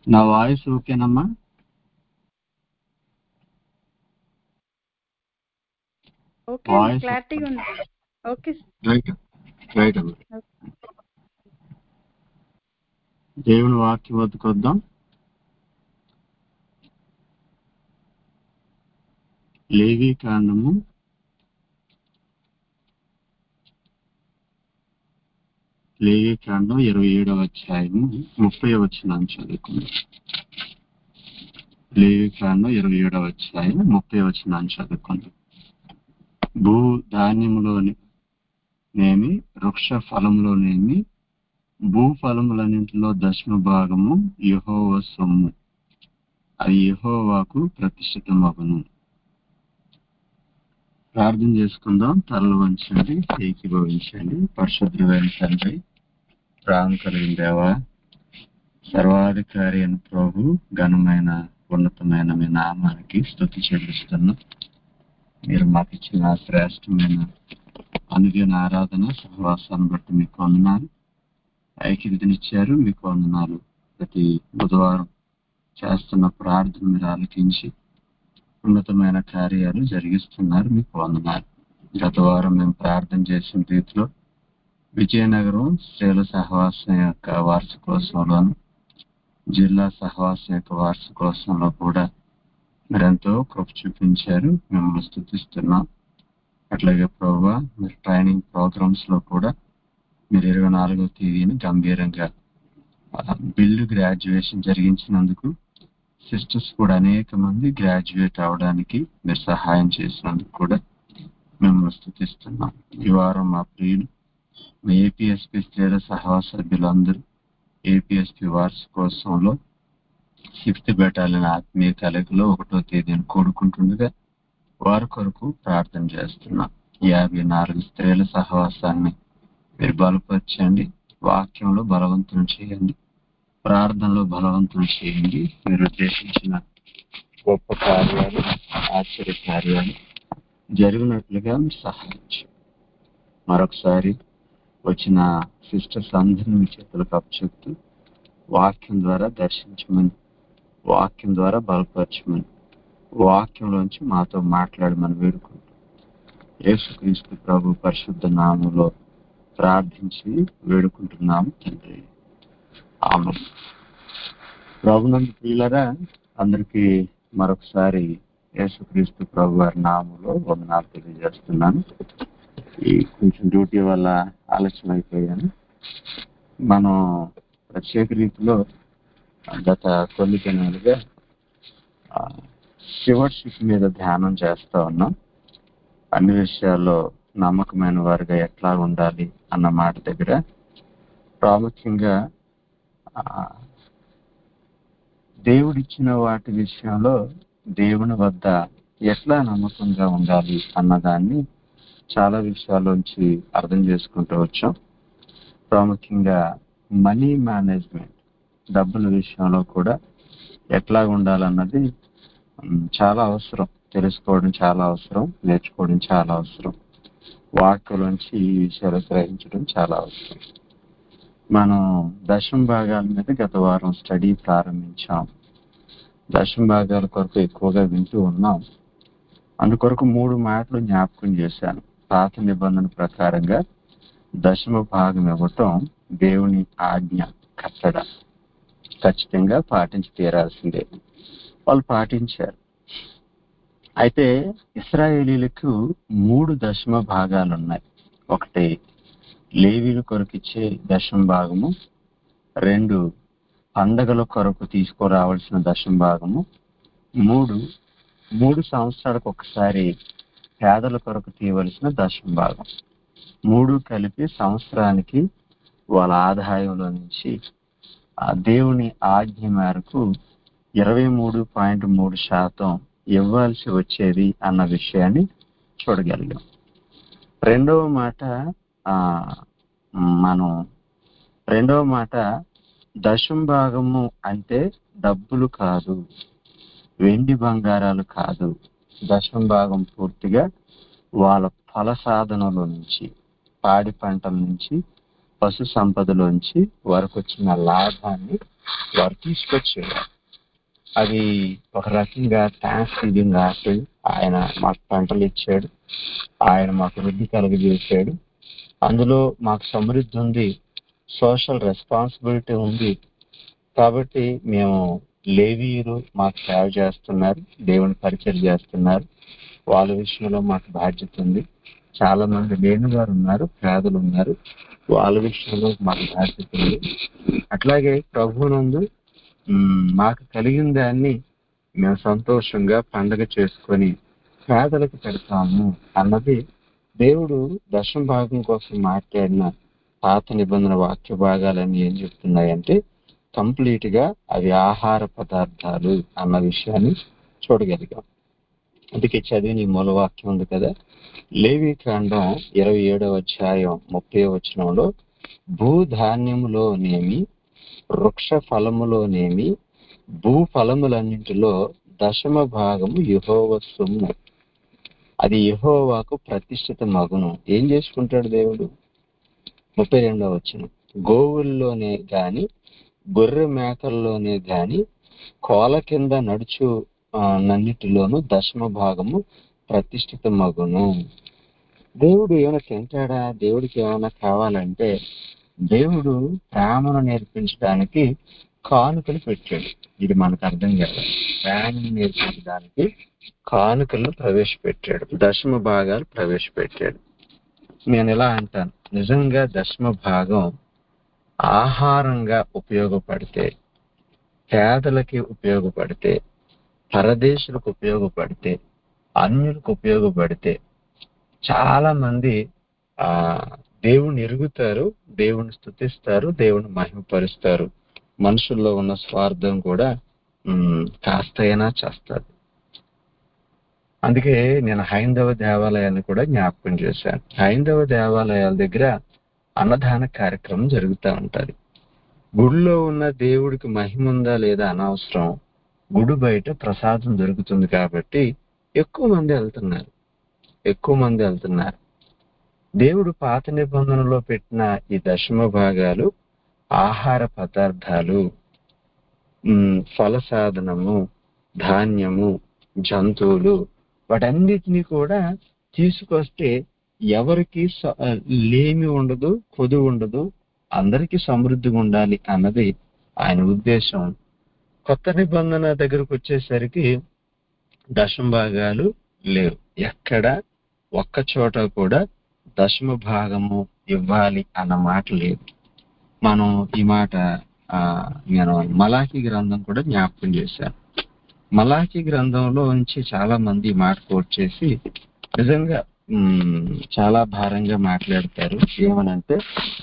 నా వాయిస్ ఓకేనమ్మా? Okay, voice క్లారిటీగా ఉంది. ఓకే రైట్ రైట్ అమ్మా. దేవుని వాక్యం వద్దకు వద్దాం. లేవి కాండము 27వ అధ్యాయము 30వ వచనం చదువుకుందాం. లేవి కాండం 27వ అధ్యాయం 30వ వచనం చదువుకుందాం. భూ ధాన్యములోనేమి వృక్ష ఫలములోనేమి భూఫలములన్నింటిలో దశమ భాగము యెహోవా సొమ్ము, అది యెహోవాకు ప్రతిష్ఠితమగును. ప్రార్థన చేసుకుందాం. తలలు వంచండి, ఏకీభవించండి. పరిశుద్ధమైన తండ్రి, ప్రాణం కలిగిన దేవా, సర్వాధికారి అయిన ప్రభు, ఘనమైన ఉన్నతమైన మీ నామానికి స్తుతి చెల్లిస్తున్నాం. మీరు మాకు ఇచ్చిన శ్రేష్టమైన అనుదిన ఆరాధన సహవాసాన్ని బట్టి మీకు వందనాలు. ఐక్యతనిచ్చారు, మీకు వందనాలు. ప్రతి బుధవారం చేస్తున్న ప్రార్థన మీరు ఆలకించి ఉన్నతమైన కార్యాలు జరిగిస్తున్నారు, మీకు వందనాలు. గత వారం మేము ప్రార్థన చేసిన రీతిలో విజయనగరం స్త్రీల సహవాసం యొక్క వార్షికోత్సవంలోను, జిల్లా సహవాసం యొక్క వార్షికోత్సవంలో కూడా మీరెంతో కృప చూపించారు, మిమ్మల్ని స్తుతిస్తున్నాం. అట్లాగే ప్రభువా, మీరు ట్రైనింగ్ ప్రోగ్రామ్స్ లో కూడా మీరు 24వ తేదీని గంభీరంగా బిల్డ్ గ్రాడ్యుయేషన్ జరిగించినందుకు, సిస్టర్స్ కూడా అనేక మంది గ్రాడ్యుయేట్ అవడానికి మీరు సహాయం చేసినందుకు కూడా మిమ్మల్ని స్తుతిస్తున్నాం. ఈ వారం మా ప్రియులు మా ఏపీఎస్పీ స్త్రీల సహవాస సభ్యులందరూ ఏపీఎస్పీ వార్షికోత్సవంలో 6th బెటాలియన్ ఆత్మీయ కలగలో 1వ తేదీని కూడుకుంటుండగా వారి కొరకు ప్రార్థన చేస్తున్నాం. 54 స్త్రీల సహవాసాన్ని మీరు బలపరచండి, వాక్యంలో బలవంతం చేయండి, ప్రార్థనలో బలవంతం చేయండి. మీరు ఉద్దేశించిన గొప్ప కార్యాలు, ఆశ్చర్య కార్యాలు జరిగినట్లుగా మీరు సహాయం చేయండి. మరొకసారి వచ్చిన సిస్టర్స్ అందరినీ మీ చేతులకు అప్పచెప్తూ వాక్యం ద్వారా దర్శించమని, వాక్యం ద్వారా బలపరచమని, వాక్యంలోంచి మాతో మాట్లాడమని వేడుకుంటూ యేసుక్రీస్తు ప్రభు పరిశుద్ధ నామములో ప్రార్థించి వేడుకుంటున్నాము తండ్రి, ఆమేన్. ప్రభునందు ప్రియులారా, అందరికీ మరొకసారి యేసుక్రీస్తు ప్రభు వారి నామములో వందనాలు తెలియజేస్తున్నాను. ఈ కొంచెం డ్యూటీ వల్ల ఆలస్యం అయిపోయాను. మనం ప్రత్యేక రీతిలో గత కొన్ని దినాలుగా స్టివర్షిప్ మీద ధ్యానం చేస్తా ఉన్నాం. అన్ని విషయాల్లో నమ్మకమైన వారిగా ఎట్లా ఉండాలి అన్న మాట దగ్గర ప్రాముఖ్యంగా దేవుడిచ్చిన వాటి విషయంలో దేవుని వద్ద ఎట్లా నమ్మకంగా ఉండాలి అన్నదాన్ని చాలా విషయాల్లోంచి అర్థం చేసుకుంటూ వచ్చాం. ప్రాముఖ్యంగా మనీ మేనేజ్మెంట్, డబ్బుల విషయంలో కూడా ఎట్లా ఉండాలన్నది చాలా అవసరం. తెలుసుకోవడం చాలా అవసరం, నేర్చుకోవడం చాలా అవసరం. వాక్యలోంచి ఈ విషయాలు గ్రహించడం చాలా అవసరం. మనం దశమ భాగాల మీద గత వారం స్టడీ ప్రారంభించాం. దశమ భాగాల కొరకు ఎక్కువగా వింటూ ఉన్నాం. అందుకొరకు 3 మాటలు జ్ఞాపకం చేశాను. పాత నిబంధన ప్రకారంగా దశమ భాగం ఇవ్వటం దేవుని ఆజ్ఞ, కట్టడ, ఖచ్చితంగా పాటించి తీరాల్సిందే. వాళ్ళు పాటించారు. అయితే ఇశ్రాయేలీలకు 3 దశమ భాగాలు ఉన్నాయి. ఒకటి లేవీల కొరకు ఇచ్చే దశమ భాగము, 2 పండగల కొరకు తీసుకురావాల్సిన దశమ భాగము, 3 సంవత్సరాలకు ఒకసారి పేదల కొరకు తీయవలసిన దశమ భాగం. 3 కలిపి సంవత్సరానికి వాళ్ళ ఆదాయంలో నుంచి ఆ దేవుని ఆజ్ఞ మేరకు 23.3% ఇవ్వాల్సి వచ్చేది అన్న విషయాన్ని చూడగలిగాం. రెండవ మాట దశమ భాగము అంటే డబ్బులు కాదు, వెండి బంగారాలు కాదు. దశమ భాగం పూర్తిగా వాళ్ళ ఫల సాధనలో నుంచి, పాడి పంటల నుంచి, పశు సంపదలోంచి వారికి వచ్చిన లాభాన్ని వారు తీసుకొచ్చేవారు. అది ఒక రకంగా థ్యాంక్స్ గివింగ్ ఆఫరింగ్. ఆయన మాకు పంటలు ఇచ్చాడు, ఆయన మాకు వృద్ధి కలుగజేశాడు, అందులో మాకు సమృద్ధి ఉంది, సోషల్ రెస్పాన్సిబిలిటీ ఉంది, కాబట్టి మేము లేవీయులు మాకు సేవ చేస్తున్నారు, దేవుని పరిచయం చేస్తున్నారు, వాళ్ళ విషయంలో మాకు బాధ్యత ఉంది. చాలా మంది లేని వారు ఉన్నారు, పేదలు ఉన్నారు, వాళ్ళ విషయంలో మాకు బాధ్యత ఉంది. అట్లాగే ప్రభువునందు మాకు కలిగిన దాన్ని మేము సంతోషంగా పండగ చేసుకొని పేదలకు పెడతాము అన్నది దేవుడు దశమ భాగం కోసం మాట్లాడిన పాత నిబంధన వాక్య భాగాలన్నీ ఏం చెప్తున్నాయంటే కంప్లీట్ గా అవి ఆహార పదార్థాలు అన్న విషయాన్ని చూడగలిగాం. అందుకే చదివిన ఈ మూలవాక్యం ఉంది కదా, లేవి కాండం 27వ అధ్యాయం 30వ వచనంలో భూధాన్యములోనేమి వృక్ష ఫలములోనేమి భూ ఫలములన్నింటిలో దశమ భాగము యెహోవా సొమ్ము, అది యెహోవాకు ప్రతిష్ఠిత మగును. ఏం చేసుకుంటాడు దేవుడు? 32వ వచనం, గోవుల్లోనే గాని గొర్రె మేకల్లోనే గాని కోల కింద నడుచు నన్నిటిలోనూ దశమ భాగము ప్రతిష్ఠిత మగును. దేవుడు ఏమైనా తింటాడా? దేవుడికి ఏమైనా కావాలంటే దేవుడు ప్రేమను నేర్పించడానికి కానుకలు పెట్టాడు. ఇది మనకు అర్థం కాదు. ప్రేమను నేర్పించడానికి కానుకలను ప్రవేశపెట్టాడు, దశమ భాగాలు ప్రవేశపెట్టాడు. నేను ఇలా అంటాను, నిజంగా దశమ భాగం ఆహారంగా ఉపయోగపడితే, పేదలకి ఉపయోగపడితే, పరదేశులకు ఉపయోగపడితే, అన్యులకు ఉపయోగపడితే చాలా మంది దేవుణ్ణి ఎరుగుతారు, దేవుణ్ణి స్తుతిస్తారు, దేవుణ్ణి మహిమపరుస్తారు. మనుషుల్లో ఉన్న స్వార్థం కూడా కాస్తైనా చేస్తారు. అందుకే నేను హైందవ దేవాలయాన్ని కూడా జ్ఞాపకం చేశాను. హైందవ దేవాలయాల దగ్గర అన్నదాన కార్యక్రమం జరుగుతూ ఉంటది. గుడిలో ఉన్న దేవుడికి మహిమ ఉందా లేదా అనవసరం, గుడి బయట ప్రసాదం దొరుకుతుంది కాబట్టి ఎక్కువ మంది వెళ్తున్నారు. దేవుడు పాత నిబంధనలో పెట్టిన ఈ దశమ భాగాలు ఆహార పదార్థాలు, ఫల సాధనము, ధాన్యము, జంతువులు, వాటన్నిటినీ కూడా తీసుకొస్తే ఎవరికి లేమి ఉండదు, కొదువు ఉండదు, అందరికీ సమృద్ధిగా ఉండాలి అన్నది ఆయన ఉద్దేశం. కొత్త నిబంధన దగ్గరకు వచ్చేసరికి దశమ భాగాలు లేవు. ఎక్కడ ఒక్క చోట కూడా దశమ భాగము ఇవ్వాలి అన్న మాట లేదు. మనం ఈ మాట నేను మలాఖీ గ్రంథం కూడా జ్ఞాపకం చేశాను. మలాఖీ గ్రంథంలో నుంచి చాలా మంది ఈ మాట కోట్ చేసి నిజంగా చాలా భారంగా మాట్లాడతారు. ఏమనంటే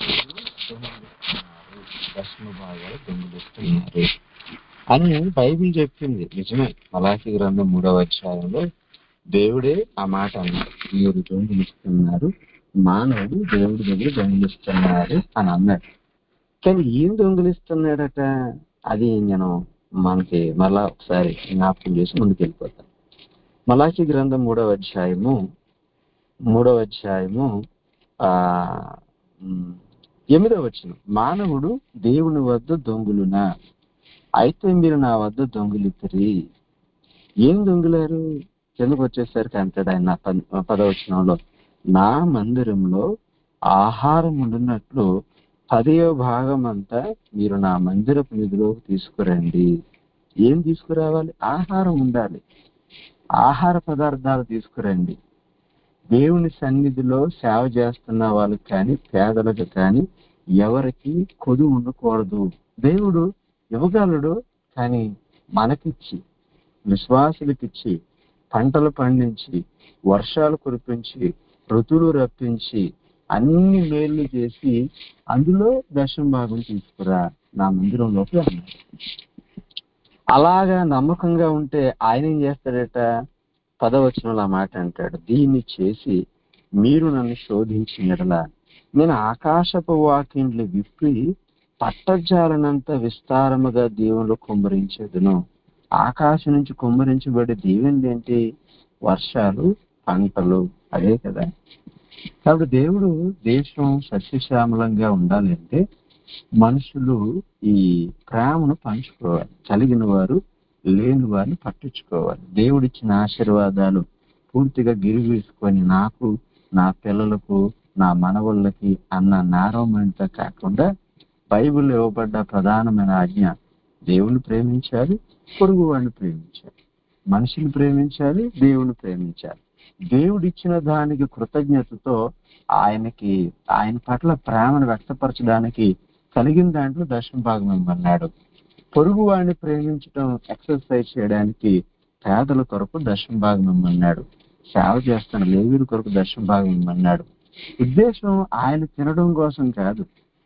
దశమ భాగాలు దొంగిలిస్తున్నారు అని బైబిల్ చెప్పింది. నిజమే, మలాఖీ గ్రంథం 3వ అధ్యాయంలో దేవుడే ఆ మాట అన్నాడు, మీరు దొంగిలిస్తున్నారు, మానవుడు దేవుడి దగ్గర దొంగిలిస్తున్నారు అని అన్నాడు. కానీ ఏం దొంగిలిస్తున్నాడట, అది నేను మనకి మళ్ళా ఒకసారి జ్ఞాపకం చేసి ముందుకు వెళ్ళిపోతాను. మలాఖీ గ్రంథం 3వ అధ్యాయము 8వ వచనం, మానవుడు దేవుని వద్ద దొంగులునా, అయితే మీరు నా వద్ద దొంగిలితిరి. ఏం దొంగిలారు? కిందకు వచ్చేసరికి అంటాడు ఆయన 10వ వచనంలో, నా మందిరంలో ఆహారం ఉండినట్లు 10వ భాగం అంతా మీరు నా మందిరపు నిధిలోకి తీసుకురండి. ఏం తీసుకురావాలి? ఆహారం ఉండాలి, ఆహార పదార్థాలు తీసుకురండి. దేవుని సన్నిధిలో సేవ చేస్తున్న వాళ్ళకి కానీ పేదలకు కానీ ఎవరికి కొదువు ఉండకూడదు. దేవుడు ఇవ్వగలడు, కానీ మనకిచ్చి, విశ్వాసులకిచ్చి, పంటలు పండించి, వర్షాలు కురిపించి, ఋతువులు రప్పించి, అన్ని మేళ్లు చేసి అందులో దశమ భాగం తీసుకురా నా మందిరంలోకి అన్నాడు. అలాగా నమ్మకంగా ఉంటే ఆయన ఏం చేస్తాడట? 10వ వచనంలో ఆ మాట అంటాడు, దీన్ని చేసి మీరు నన్ను శోధించినట్లా నేను ఆకాశపు వాకిండ్లు విప్పి పట్టజాలనంత విస్తారముగా దీవెనలు కుమ్మరించేదును. ఆకాశం నుంచి కుమ్మరించబడే దీవెనలు ఏంటి? వర్షాలు, పంటలు, అదే కదా. కాబట్టి దేవుడు దేశం సస్యశ్యామలంగా ఉండాలి అంటే మనుషులు ఈ ప్రేమను పంచుకోవాలి. కలిగిన వారు లేని వారిని పట్టించుకోవాలి. దేవుడిచ్చిన ఆశీర్వాదాలు పూర్తిగా గిరిగీసుకొని నాకు, నా పిల్లలకు, నా మనవళ్ళకి అన్న నారో మైండ్తో కాకుండా బైబిల్లో ఇవ్వబడ్డ ప్రధానమైన ఆజ్ఞ దేవుని ప్రేమించాలి, పొరుగు వాడిని ప్రేమించాలి. మనిషిని ప్రేమించాలి, దేవుని ప్రేమించాలి. దేవుడిచ్చిన దానికి కృతజ్ఞతతో ఆయన పట్ల ప్రేమను వ్యక్తపరచడానికి కలిగిన దాంట్లో దశమ భాగం ఇమ్మన్నాడు. పొరుగు వాడిని ప్రేమించడం ఎక్సర్సైజ్ చేయడానికి పేదల కొరకు దశమ భాగం ఇమ్మన్నాడు. సేవ చేస్తున్న లేవీల కొరకు దశమ భాగం ఇమ్మన్నాడు. ఉద్దేశం ఆయన తినడం కోసం కాదు,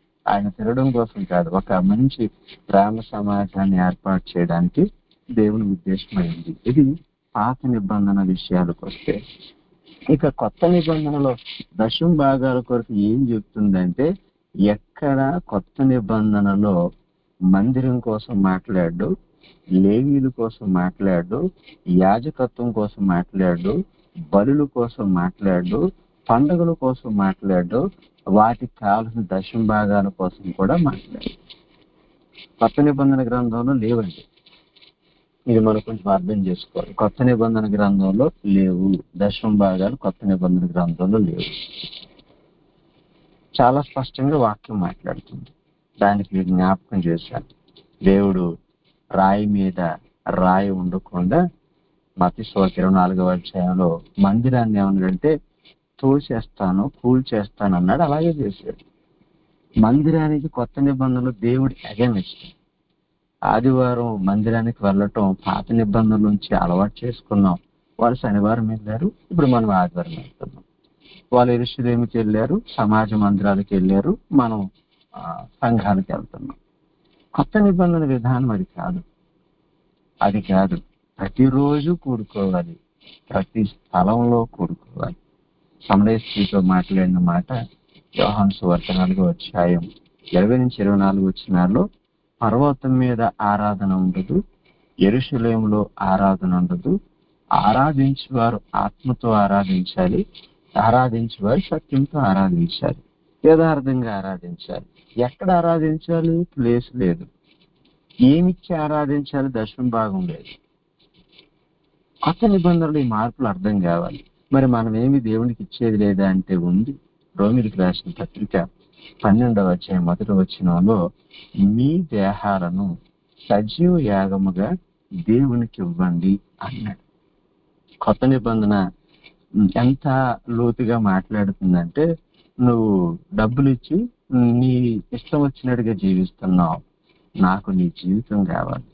ఒక మంచి ప్రేమ సమాజాన్ని ఏర్పాటు చేయడానికి దేవుని ఉద్దేశమైంది. ఇది పాత నిబంధన విషయాలకు వస్తే, ఇక కొత్త నిబంధనలో దశమ భాగాల కొరకు ఏం చెప్తుందంటే, ఎక్కడ కొత్త నిబంధనలో మందిరం కోసం మాట్లాడు, లేవీల కోసం మాట్లాడు, యాజకత్వం కోసం మాట్లాడు, బలుల కోసం మాట్లాడు, పండుగల కోసం మాట్లాడు, వాటికి కావాల్సిన దశమ భాగాల కోసం కూడా మాట్లాడు. కొత్త నిబంధన గ్రంథంలో లేవండి. ఇది మనం కొంచెం అర్థం చేసుకోవాలి. కొత్త నిబంధన గ్రంథంలో లేవు, దశమ భాగాలు కొత్త నిబంధన గ్రంథంలో లేవు. చాలా స్పష్టంగా వాక్యం మాట్లాడుతుంది. దానికి జ్ఞాపకం చేశాను. దేవుడు రాయి మీద రాయి ఉండకుండా మత్తయి 24వ అధ్యాయంలో మందిరాన్ని ఏమన్నాడంటే తోసేస్తాను, కూల్చేస్తాను అన్నాడు. అలాగే చేశాడు. మందిరానికి కొత్త నిబంధనలు దేవుడి అగెనిస్ట్. ఆదివారం మందిరానికి వెళ్ళటం పాత నిబంధనల నుంచి అలవాటు చేసుకున్నాం. వాళ్ళు శనివారం వెళ్ళారు, ఇప్పుడు మనం ఆదివారం వెళ్తున్నాం. వాళ్ళు యెరూషలేముకి వెళ్ళారు, సమాజ మందిరాలకు వెళ్ళారు, మనం సంఘాలకు వెళ్తున్నాం. కొత్త నిబంధన విధానం అది కాదు. ప్రతిరోజు కూడుకోవాలి, ప్రతి స్థలంలో కూడుకోవాలి. సమరయ స్త్రీతో మాట్లాడిన మాట యోహాను సువార్త 4వ అధ్యాయం 20-24 వచనాల్లో, పర్వతం మీద ఆరాధన ఉండదు, యెరూషలేములో ఆరాధన ఉండదు. ఆరాధించేవారు ఆత్మతో ఆరాధించాలి, ఆరాధించేవారు సత్యంతో ఆరాధించాలి, యథార్థంగా ఆరాధించాలి. ఎక్కడ ఆరాధించాలి? ప్లేస్ లేదు. ఏమిచ్చి ఆరాధించాలి? దశమ భాగం లేదు. కొత్త నిబంధనలు ఈ మార్పులు అర్థం కావాలి. మరి మనం ఏమి దేవునికి ఇచ్చేది లేదా అంటే ఉంది. రోమిలికి రాసిన పత్రిక 12వ అధ్యాయం 1వ వచనంలో, మీ దేహాలను సజీవ యాగముగా దేవునికి ఇవ్వండి అన్నాడు. కొత్త నిబంధన ఎంత లోతుగా మాట్లాడుతుందంటే, నువ్వు డబ్బులు ఇచ్చి నీ ఇష్టం వచ్చినట్టుగా జీవిస్తున్నావు, నాకు నీ జీవితం కావాలి,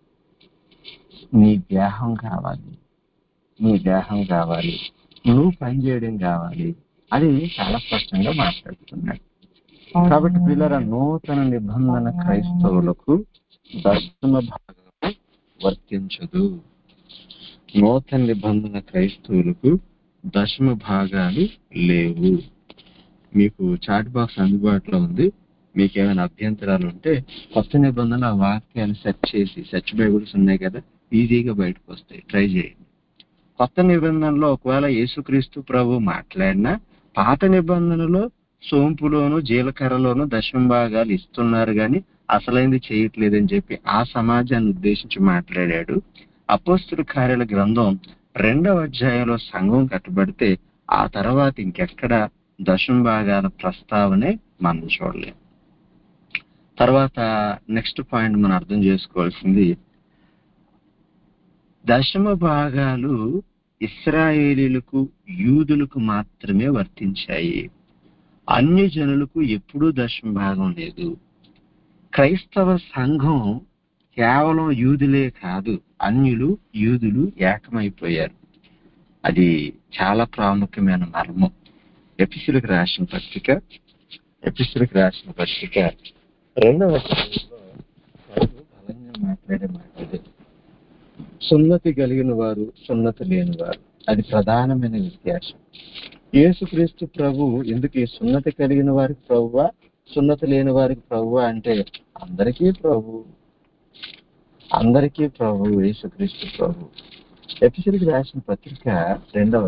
నీ దేహం కావాలి, నువ్వు పనిచేయడం కావాలి. అది చాలా స్పష్టంగా మాట్లాడుతున్నాడు. కాబట్టి పిల్లల నూతన నిబంధన క్రైస్తవులకు దశమ భాగము వర్తించదు. నూతన నిబంధన క్రైస్తవులకు దశమ భాగాలు లేవు. మీకు చాట్ బాక్స్ అందుబాటులో ఉంది. మీకు ఏమైనా అభ్యంతరాలు ఉంటే కొత్త నిబంధన వాక్యాన్ని సెర్చ్ బైబుల్స్ ఉన్నాయి కదా, ఈజీగా బయటకు వస్తాయి. ట్రై చేయండి. కొత్త నిబంధనలో ఒకవేళ యేసుక్రీస్తు ప్రభు మాట్లాడినా, పాత నిబంధనలో సోంపులోను జీలకర్రలోను దశమ భాగాలు ఇస్తున్నారు కానీ అసలైంది చేయట్లేదని చెప్పి ఆ సమాజాన్ని ఉద్దేశించి మాట్లాడాడు. అపోస్తలుల కార్యాల గ్రంథం 2వ అధ్యాయంలో సంఘం కట్టబడితే ఆ తర్వాత ఇంకెక్కడ దశమ భాగాల ప్రస్తావనే మనం చూడలేం. తర్వాత నెక్స్ట్ పాయింట్ మనం అర్థం చేసుకోవాల్సింది, దశమ భాగాలు ఇశ్రాయేలీలకు, యూదులకు మాత్రమే వర్తించాయి. అన్యజనులకు ఎప్పుడూ దశమ భాగం లేదు. క్రైస్తవ సంఘం కేవలం యూదులే కాదు, అన్యులు యూదులు ఏకమైపోయారు. అది చాలా ప్రాముఖ్యమైన మర్మం. ఎఫెసీయులకు రాసిన పత్రిక 2వ అధ్యాయంలో బలంగా మాట్లాడే మాట, సున్నతి కలిగిన వారు, సున్నతి లేని వారు. అది ప్రధానమైన వ్యత్యాసం. యేసుక్రీస్తు ప్రభు ఎందుకు ఈ సున్నతి కలిగిన వారికి ప్రభువా, సున్నతి లేని వారికి ప్రభువా అంటే అందరికీ ప్రభు యేసుక్రీస్తు ప్రభు. ఎఫెసీయులకు రాసిన పత్రిక 2వ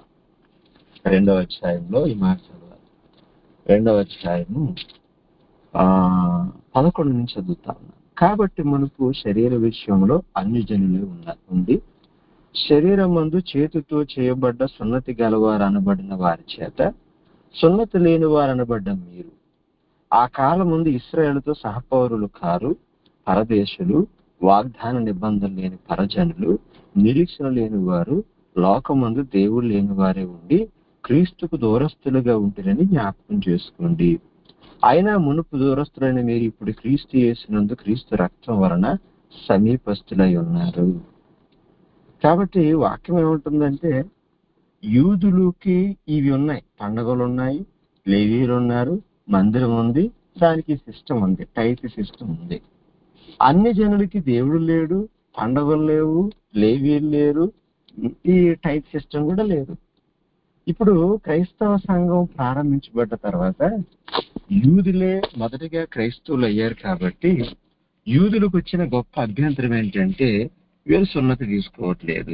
అధ్యాయంలో ఈ మాట చదవాలి. 2వ అధ్యాయము 11 నుంచి చదువుతా ఉన్నాను. కాబట్టి మనకు శరీర విషయంలో అన్ని జనులే ఉండి శరీరమందు చేతితో చేయబడ్డ సున్నతి గలవారు అనబడిన వారి చేత సున్నతి లేని వారు అనబడ్డ మీరు ఆ కాలం ముందు ఇశ్రాయేలుతో సహపౌరులు కారు, పరదేశులు, వాగ్దాన నిబంధన లేని పరజనులు, నిరీక్షణ లేని వారు, లోకమందు దేవుడు లేని వారే ఉండి క్రీస్తుకు దూరస్తులుగా ఉంటురని జ్ఞాపకం చేసుకోండి. అయినా మునుపు దూరస్తులైన మీరు ఇప్పుడు క్రీస్తు యేసునందు క్రీస్తు రక్తం వలన సమీపస్తులై ఉన్నారు. కాబట్టి వాక్యం ఏముంటుందంటే యూదులకి ఇవి ఉన్నాయి, పండుగలు ఉన్నాయి, లేవీలు ఉన్నారు, మందిరం ఉంది, దానికి సిస్టమ్ ఉంది, టైప్ సిస్టమ్ ఉంది. అన్ని జనులకి దేవుడు లేడు, పండుగలు లేవు, లేవీలు లేరు, ఈ టైప్ సిస్టమ్ కూడా లేదు. ఇప్పుడు క్రైస్తవ సంఘం ప్రారంభించబడ్డ తర్వాత యూదులే మొదటిగా క్రైస్తవులు అయ్యారు. కాబట్టి యూదులకు వచ్చిన గొప్ప అభ్యంతరం ఏంటంటే వీళ్ళు సున్నతి తీసుకోవట్లేదు.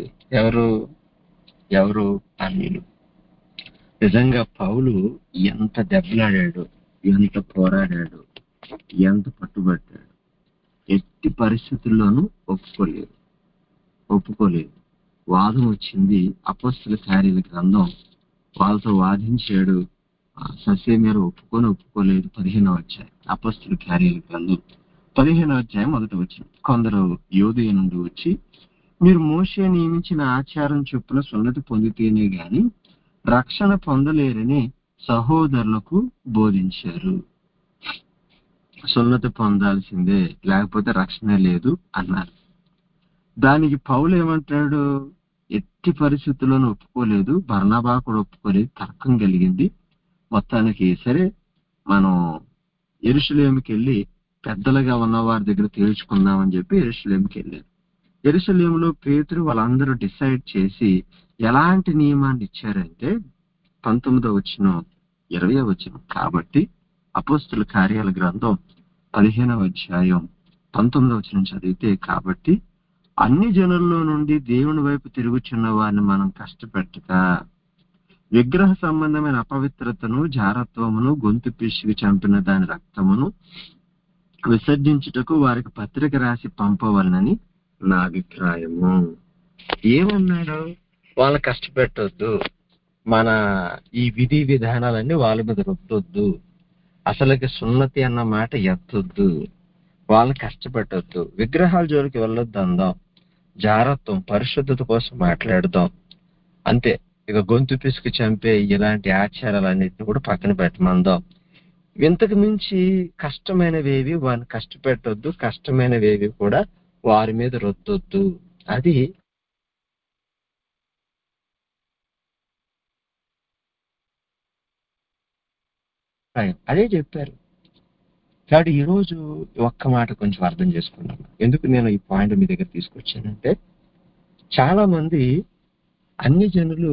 ఎవరు అన్యులు. నిజంగా పౌలు ఎంత దెబ్బలాడాడు, ఎంత పోరాడాడు, ఎంత పట్టుబట్టాడు. ఎట్టి పరిస్థితుల్లోనూ ఒప్పుకోలేదు. వాదం వచ్చింది. అపొస్తలుల కార్యాల గ్రంథం వాళ్ళతో వాదించాడు. ససేమిరా ఒప్పుకోలేదు. 15వ అధ్యాయం అపొస్తలుల కార్యాల గ్రంథం 15వ అధ్యాయం 1వ వచనం. కొందరు యోదయ నుండి వచ్చి మీరు మోషే నియమించిన ఆచారం చొప్పున సున్నతి పొందితేనే గాని రక్షణ పొందలేరని సహోదరులకు బోధించారు. సున్నతి పొందాల్సిందే, లేకపోతే రక్షణ లేదు అన్నారు. దానికి పౌలు ఏమంటాడు? ఎట్టి పరిస్థితుల్లోనూ ఒప్పుకోలేదు. బర్నబా కూడా ఒప్పుకోలేదు. తర్కం కలిగింది. మొత్తానికి సరే మనం యెరూషలేముకి వెళ్ళి పెద్దలుగా ఉన్న వారి దగ్గర తేల్చుకుందామని చెప్పి యెరూషలేముకి వెళ్ళారు. యెరూషలేములో పేతురు వాళ్ళందరూ డిసైడ్ చేసి ఎలాంటి నియమాన్ని ఇచ్చారంటే 19వ వచనం 20వ వచనం. కాబట్టి అపొస్తలుల కార్యాల గ్రంథం 15వ అధ్యాయం 19వ వచనం చదివితే, కాబట్టి అన్ని జనుల్లో నుండి దేవుని వైపు తిరుగుచున్న వారిని మనం కష్టపెట్టక విగ్రహ సంబంధమైన అపవిత్రతను, జారత్వమును, గొంతు పిసికి చంపిన దాని రక్తమును విసర్జించుటకు వారికి పత్రిక రాసి పంపవలనని నా అభిప్రాయము. ఏమన్నాడు? వాళ్ళని కష్టపెట్టొద్దు, మన ఈ విధి విధానాలన్నీ వాళ్ళ మీద రుద్దొద్దు, అసలుకి సున్నతి అన్న మాట ఎత్తొద్దు, వాళ్ళని కష్టపెట్టొద్దు, విగ్రహాల జోలికి వెళ్ళొద్దు అందాం, జారత్వం పరిశుద్ధత కోసం మాట్లాడదాం అంతే. ఇక గొంతు పిసికి చంపే ఇలాంటి ఆచారాలన్నింటినీ కూడా పక్కన పెట్టమందాం. ఇంతకు మించి కష్టమైనవేవి వారిని కష్టపెట్టొద్దు, కష్టమైనవేవి కూడా వారి మీద రుద్దొద్దు. అది అదే చెప్పారు. కాబట్టి ఈరోజు ఒక్క మాట కొంచెం అర్థం చేసుకున్నాను. ఎందుకు నేను ఈ పాయింట్ మీ దగ్గర తీసుకొచ్చానంటే, చాలా మంది అన్ని జనులు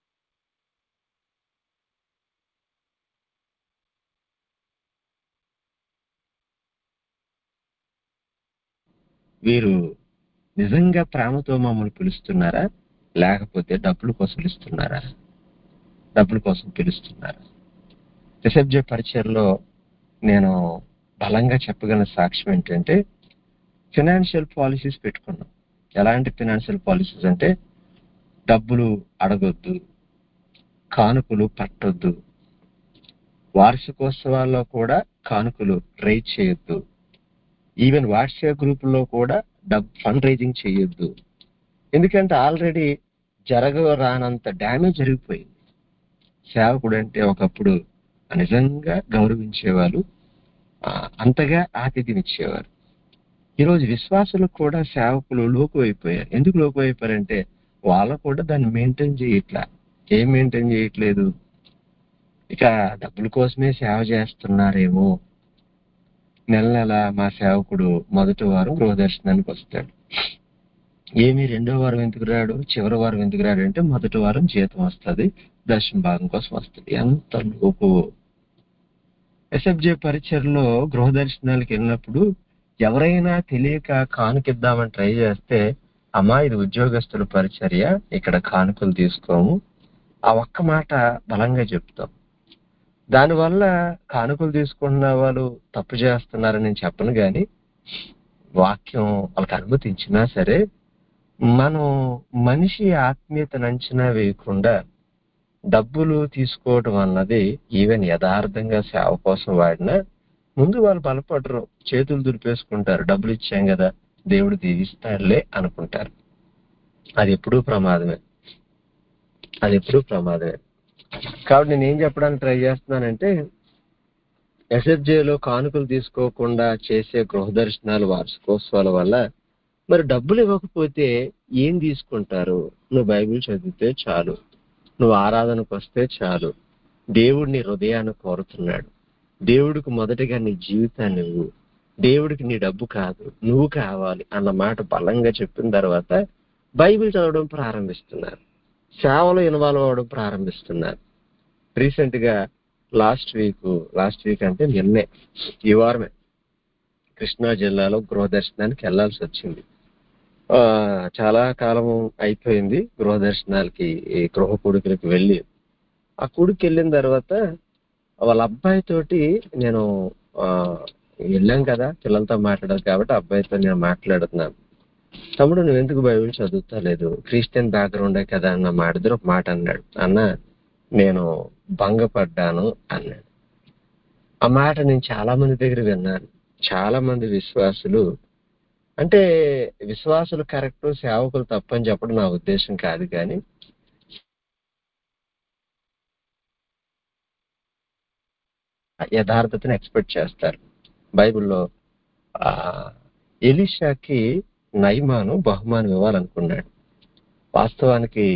వీరు నిజంగా ప్రేమతో మమ్మల్ని పిలుస్తున్నారా, లేకపోతే డబ్బుల కోసం పిలుస్తున్నారా? డబ్బుల కోసం పిలుస్తున్నారా? ఎస్ఎఫ్జే పరిచయలో నేను బలంగా చెప్పగల సాక్ష్యం ఏంటంటే, ఫినాన్షియల్ పాలసీస్ పెట్టుకున్నాం. ఎలాంటి ఫినాన్షియల్ పాలసీస్ అంటే, డబ్బులు అడగొద్దు, కానుకలు పట్టొద్దు, వార్షికోత్సవాల్లో కూడా కానుకలు రైజ్ చేయొద్దు, ఈవెన్ వాట్సాప్ గ్రూపుల్లో కూడా ఫండ్ రైజింగ్ చేయొద్దు. ఎందుకంటే ఆల్రెడీ జరగరానంత డ్యామేజ్ జరిగిపోయింది. సేవకుడు అంటే ఒకప్పుడు నిజంగా గౌరవించేవారు, అంతగా ఆతిథ్యం ఇచ్చేవారు. ఈరోజు విశ్వాసులకు కూడా సేవకులు లోకు అయిపోయారు. ఎందుకు లోకు అయిపోయారంటే వాళ్ళు కూడా దాన్ని మెయింటైన్ చేయట్లా. ఏం మెయింటైన్ చేయట్లేదు? ఇక డబ్బుల కోసమే సేవ చేస్తున్నారేమో. నెల మా సేవకుడు మొదటి వారం గృహదర్శనానికి వస్తాడు. ఏమి రెండో వారం ఎందుకు రాడు, చివరి వారం ఎందుకు రాడు అంటే, మొదటి వారం జీతం వస్తుంది, దర్శన భాగం కోసం వస్తుంది. ఎంత లోపు! ఎస్ఎఫ్జే పరిచయలో గృహ దర్శనాలకు వెళ్ళినప్పుడు ఎవరైనా తెలియక కానుకిద్దామని ట్రై చేస్తే, అమ్మా ఇది ఉద్యోగస్తుల పరిచర్య, ఇక్కడ కానుకలు తీసుకోము, ఆ ఒక్క మాట బలంగా చెప్తాం. దానివల్ల కానుకలు తీసుకుంటున్న వాళ్ళు తప్పు చేస్తున్నారని నేను చెప్పను, కానీ వాక్యం వాళ్ళకి అనుమతించినా సరే మనం మనిషి ఆత్మీయతను అంచనా వేయకుండా డబ్బులు తీసుకోవడం అన్నది ఈవెన్ యథార్థంగా సేవ కోసం వాడినా ముందు వాళ్ళు బలపడరు, చేతులు దులిపేసుకుంటారు. డబ్బులు ఇచ్చాం కదా, దేవుడు దీవిస్తాడులే అనుకుంటారు. అది ఎప్పుడూ ప్రమాదమే, అది ఎప్పుడూ ప్రమాదమే. కాబట్టి నేను ఏం చెప్పడానికి ట్రై చేస్తున్నానంటే, ఎస్ఎఫ్జేలో కానుకలు తీసుకోకుండా చేసే గృహ దర్శనాలు, వార్షికోత్సవాల వల్ల మరి డబ్బులు ఇవ్వకపోతే ఏం తీసుకుంటారు? నువ్వు బైబిల్ చదివితే చాలు, నువ్వు ఆరాధనకు వస్తే చాలు, దేవుడిని హృదయాన్ని కోరుతున్నాడు, దేవుడికి మొదటిగా నీ జీవితాన్ని నువ్వు, దేవుడికి నీ డబ్బు కాదు నువ్వు కావాలి అన్న మాట బలంగా చెప్పిన తర్వాత బైబిల్ చదవడం ప్రారంభిస్తున్నారు, సేవలో ఇన్వాల్వ్ అవ్వడం ప్రారంభిస్తున్నారు. రీసెంట్ గా లాస్ట్ వీక్ అంటే నిన్నే, ఈ వారమే కృష్ణా జిల్లాలో గృహ దర్శనానికి వెళ్లాల్సి వచ్చింది. చాలా కాలం అయిపోయింది గృహ దర్శనాలకి, ఈ గృహ కొడుకులకి వెళ్ళి. ఆ కొడుకు వెళ్ళిన తర్వాత వాళ్ళ అబ్బాయి తోటి నేను వెళ్ళాం కదా, పిల్లలతో మాట్లాడాలి కాబట్టి అబ్బాయితో నేను మాట్లాడుతున్నాను. తమ్ముడు నువ్వు ఎందుకు బైబిల్ చదువుతా లేదు, క్రిస్టియన్ బ్యాక్గ్రౌండే కదా అన్న మాట ఒక మాట అన్నాడు. అన్న నేను భంగపడ్డాను అన్నాడు. ఆ మాట నేను చాలా మంది దగ్గర విన్నాను. చాలా మంది విశ్వాసులు, అంటే విశ్వాసులు కరెక్ట్, సేవకులు తప్పని చెప్పడం నా ఉద్దేశం కాదు, కానీ యథార్థతను ఎక్స్పెక్ట్ చేస్తారు. బైబిల్లో ఎలీషాకి నయమాను బహుమానం ఇవ్వాలనుకున్నాడు. వాస్తవానికి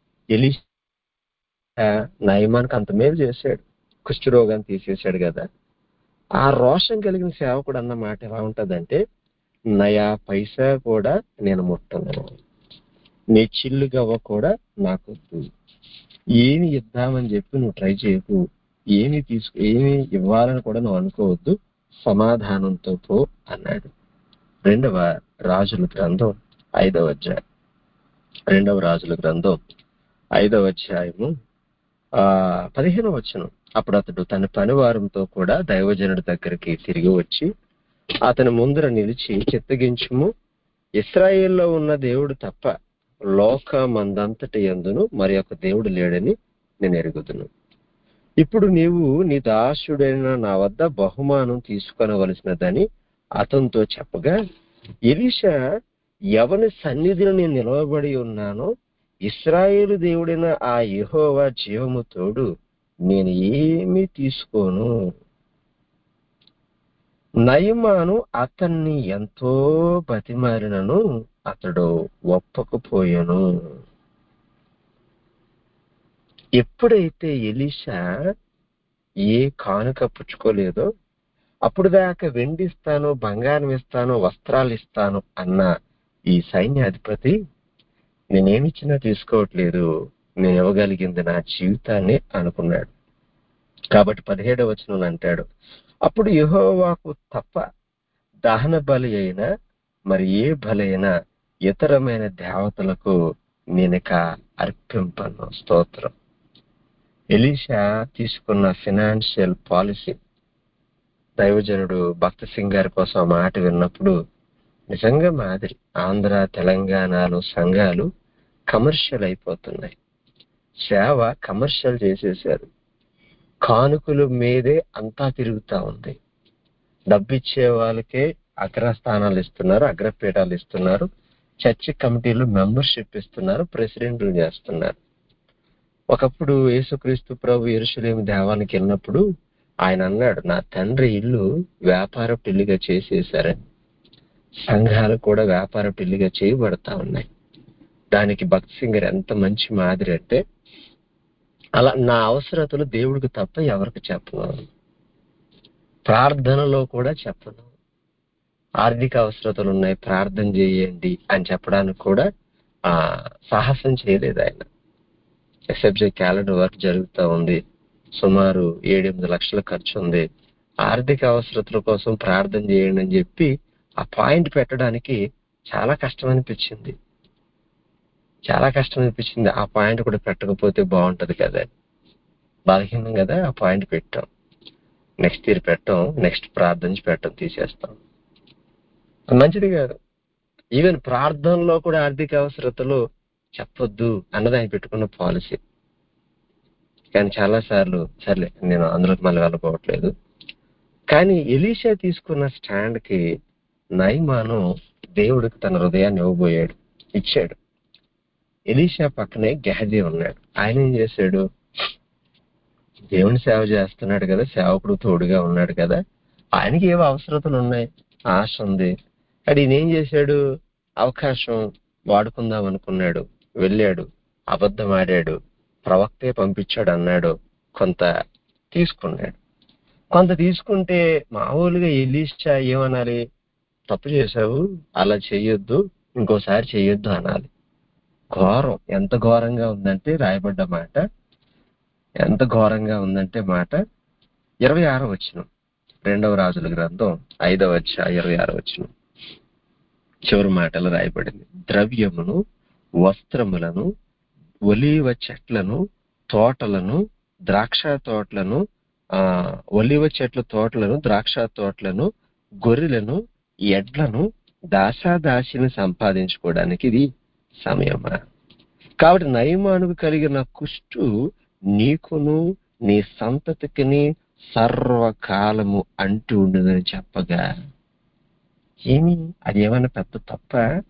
ఎలీషా నయమానికి అంత మేలు చేశాడు, కుష్ఠరోగాన్ని తీసేశాడు కదా. ఆ రోషం కలిగిన సేవకుడు అన్న మాట ఎలా ఉంటదంటే, నయా పైసా కూడా నేను ముట్టను, నీ చిల్లు గవ్వ కూడా నాకు ఏమి ఇద్దామని చెప్పి నువ్వు ట్రై చేయకు, ఏమి ఇవ్వాలని కూడా నువ్వు అనుకోవద్దు, సమాధానంతో పో అన్నాడు. 2వ రాజుల గ్రంథం 5వ అధ్యాయం, 2వ రాజుల గ్రంథం 5వ అధ్యాయము 15వ వచనం. అప్పుడు అతడు తన పనివారంతో కూడా దైవజనుడి దగ్గరికి తిరిగి వచ్చి అతని ముందర నిలిచి, చిత్తగించుము, ఇశ్రాయేల్లో ఉన్న దేవుడు తప్ప లోకమందంతటి యందును మరి ఒక దేవుడు లేడని నేను ఎరుగుదును. ఇప్పుడు నీవు నీ దాసుడైన నా వద్ద బహుమానం తీసుకొనవలసినదని అతనితో చెప్పగా, ఎలీషా, ఎవని సన్నిధిలో నేను నిలవబడి ఉన్నానో ఇశ్రాయేలు దేవుడైన ఆ యెహోవా జీవము తోడు నేను ఏమీ తీసుకోను. నయమాను అతన్ని ఎంతో బతిమారినను అతడు ఒప్పకపోయాను. ఎప్పుడైతే ఎలీషా ఏ కానుక పుచ్చుకోలేదో, అప్పుడు దాకా వెండి ఇస్తాను, బంగారం ఇస్తాను, వస్త్రాలు ఇస్తాను అన్న ఈ సైన్యాధిపతి నేనేమిచ్చినా తీసుకోవట్లేదు, నేను ఇవ్వగలిగింది నా జీవితాన్ని అనుకున్నాడు. కాబట్టి 17వ వచనం అంటాడు, అప్పుడు యెహోవాకు తప్ప దహన బలి అయినా మరి ఏ బలి అయినా ఇతరమైన దేవతలకు నేనిక అర్పింపను. స్తోత్రం. ఎలీషా తీసుకున్న ఫినాన్షియల్ పాలసీ, దైవజనుడు భక్త సింగ్ గారి కోసం ఆ మాట విన్నప్పుడు నిజంగా మాదిరి. ఆంధ్ర తెలంగాణలో సంఘాలు కమర్షియల్ అయిపోతున్నాయి, సేవ కమర్షియల్ చేసేశారు, కానుకల మీదే అంతా తిరుగుతా ఉంది. డబ్బిచ్చే వాళ్ళకే అగ్రస్థానాలు ఇస్తున్నారు, అగ్రపీఠాలు ఇస్తున్నారు, చర్చి కమిటీలు మెంబర్షిప్ ఇస్తున్నారు, ప్రెసిడెంట్లు చేస్తున్నారు. ఒకప్పుడు యేసుక్రీస్తు ప్రభు యెరూషలేము దేవాలయానికి వెళ్ళినప్పుడు ఆయన అన్నాడు, నా తండ్రి ఇల్లు వ్యాపారపు ఇల్లుగా చేసేశారని. సంఘాలు కూడా వ్యాపారపు ఇల్లుగా చేయబడతా ఉన్నాయి. దానికి భక్తి సింగర్ ఎంత మంచి మాదిరి అంటే, అలా నా అవసరతలు దేవుడికి తప్ప ఎవరికి చెప్పను, ప్రార్థనలో కూడా చెప్పను. ఆర్థిక అవసరతలు ఉన్నాయి, ప్రార్థన చేయండి అని చెప్పడానికి కూడా సాహసం చేయలేదు ఆయన. ఎస్ఎఫ్జే క్యాలెండర్ వర్క్ జరుగుతూ ఉంది, సుమారు 7-8 లక్షల ఖర్చు ఉంది. ఆర్థిక అవసరతల కోసం ప్రార్థన చేయండి అని చెప్పి ఆ పాయింట్ పెట్టడానికి చాలా కష్టం అనిపించింది. ఆ పాయింట్ కూడా పెట్టకపోతే బాగుంటది కదా. బలహీనం కదా, ఆ పాయింట్ పెట్టాం. నెక్స్ట్ ఇయర్ పెట్టాం, నెక్స్ట్ ప్రార్థన పెట్టాం, తీసేస్తాం. మంచిది కాదు. ఈవెన్ ప్రార్థనలో కూడా ఆర్థిక అవసరతలు చెప్పొద్దు అన్నది ఆయన పెట్టుకున్న పాలసీ. కానీ చాలా సార్లు సర్లే, నేను అందులోకి మళ్ళీ వెళ్ళకపోవట్లేదు. కానీ ఎలీషా తీసుకున్న స్టాండ్ కి నయమాను దేవుడికి తన హృదయాన్ని ఇవ్వబోయాడు, ఇచ్చాడు. ఎలీషా పక్కనే గెహజీ ఉన్నాడు. ఆయన ఏం చేశాడు? దేవుని సేవ చేస్తున్నాడు కదా, సేవకుడు తోడుగా ఉన్నాడు కదా, ఆయనకి ఏవో అవసరతలు ఉన్నాయి, ఆశ ఉంది. అది ఈయన ఏం చేశాడు? అవకాశం వాడుకుందాం అనుకున్నాడు, వెళ్ళాడు, అబద్ధం ఆడాడు, ప్రవక్తే పంపించాడు అన్నాడు, కొంత తీసుకున్నాడు. కొంత తీసుకుంటే మామూలుగా ఎలీషా ఏమనాలి? తప్పు చేశావు, అలా చెయ్యొద్దు, ఇంకోసారి చెయ్యొద్దు అనాలి. ఘోరం. ఎంత ఘోరంగా ఉందంటే రాయబడ్డ మాట, ఎంత ఘోరంగా ఉందంటే మాట 26వ వచనం, 2వ రాజుల గ్రంథం 5వ అధ్యాయం 26వ వచనం చివరి మాటలు రాయబడింది. ద్రవ్యమును, వస్త్రములను, ఒలీవ చెట్లను, తోటలను, ద్రాక్ష తోటలను, ఒలీవ చెట్ల తోటలను, ద్రాక్ష తోటలను, గొర్రెలను, ఎడ్లను, దాసాదాసిని సంపాదించుకోవడానికి ఇది సమయమా? కాబట్టి నయమానుకు కలిగిన కుష్టు నీకును నీ సంతతికిని సర్వకాలము అంటూ ఉండదని చెప్పగా, ఏమి అది ఏమైనా పెద్ద తప్ప?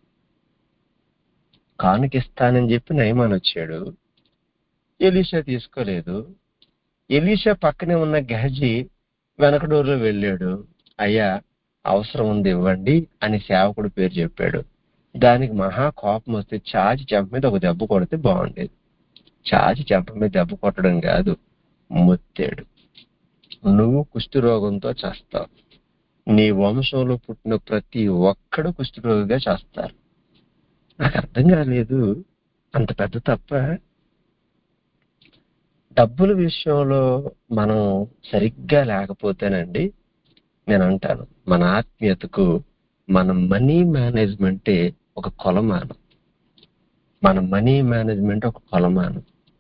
కానుకిస్తానని చెప్పి నయమాన్ వచ్చాడు, ఎలీషా తీసుకోలేదు. ఎలీషా పక్కనే ఉన్న గెహజీ వెనక డోర్లో వెళ్ళాడు, అయ్యా అవసరం ఉంది ఇవ్వండి అని సేవకుడు పేరు చెప్పాడు. దానికి మహా కోపం వస్తే చాచి చెంప మీద ఒక దెబ్బ కొడితే బాగుండేది. చాచి చెంప మీద దెబ్బ కొట్టడం కాదు, మొత్తాడు. నువ్వు కుష్ఠరోగంతో చేస్తావు, నీ వంశంలో పుట్టిన ప్రతి ఒక్కడు కుష్ఠరోగిగా చేస్తారు. నాకు అర్థం కాలేదు, అంత పెద్ద తప్ప? డబ్బుల విషయంలో మనం సరిగ్గా లేకపోతేనండి, నేను అంటాను మన ఆత్మీయతకు మన మనీ మేనేజ్మెంటే ఒక కొలమానం. మన మనీ మేనేజ్మెంట్ ఒక కొలమానం.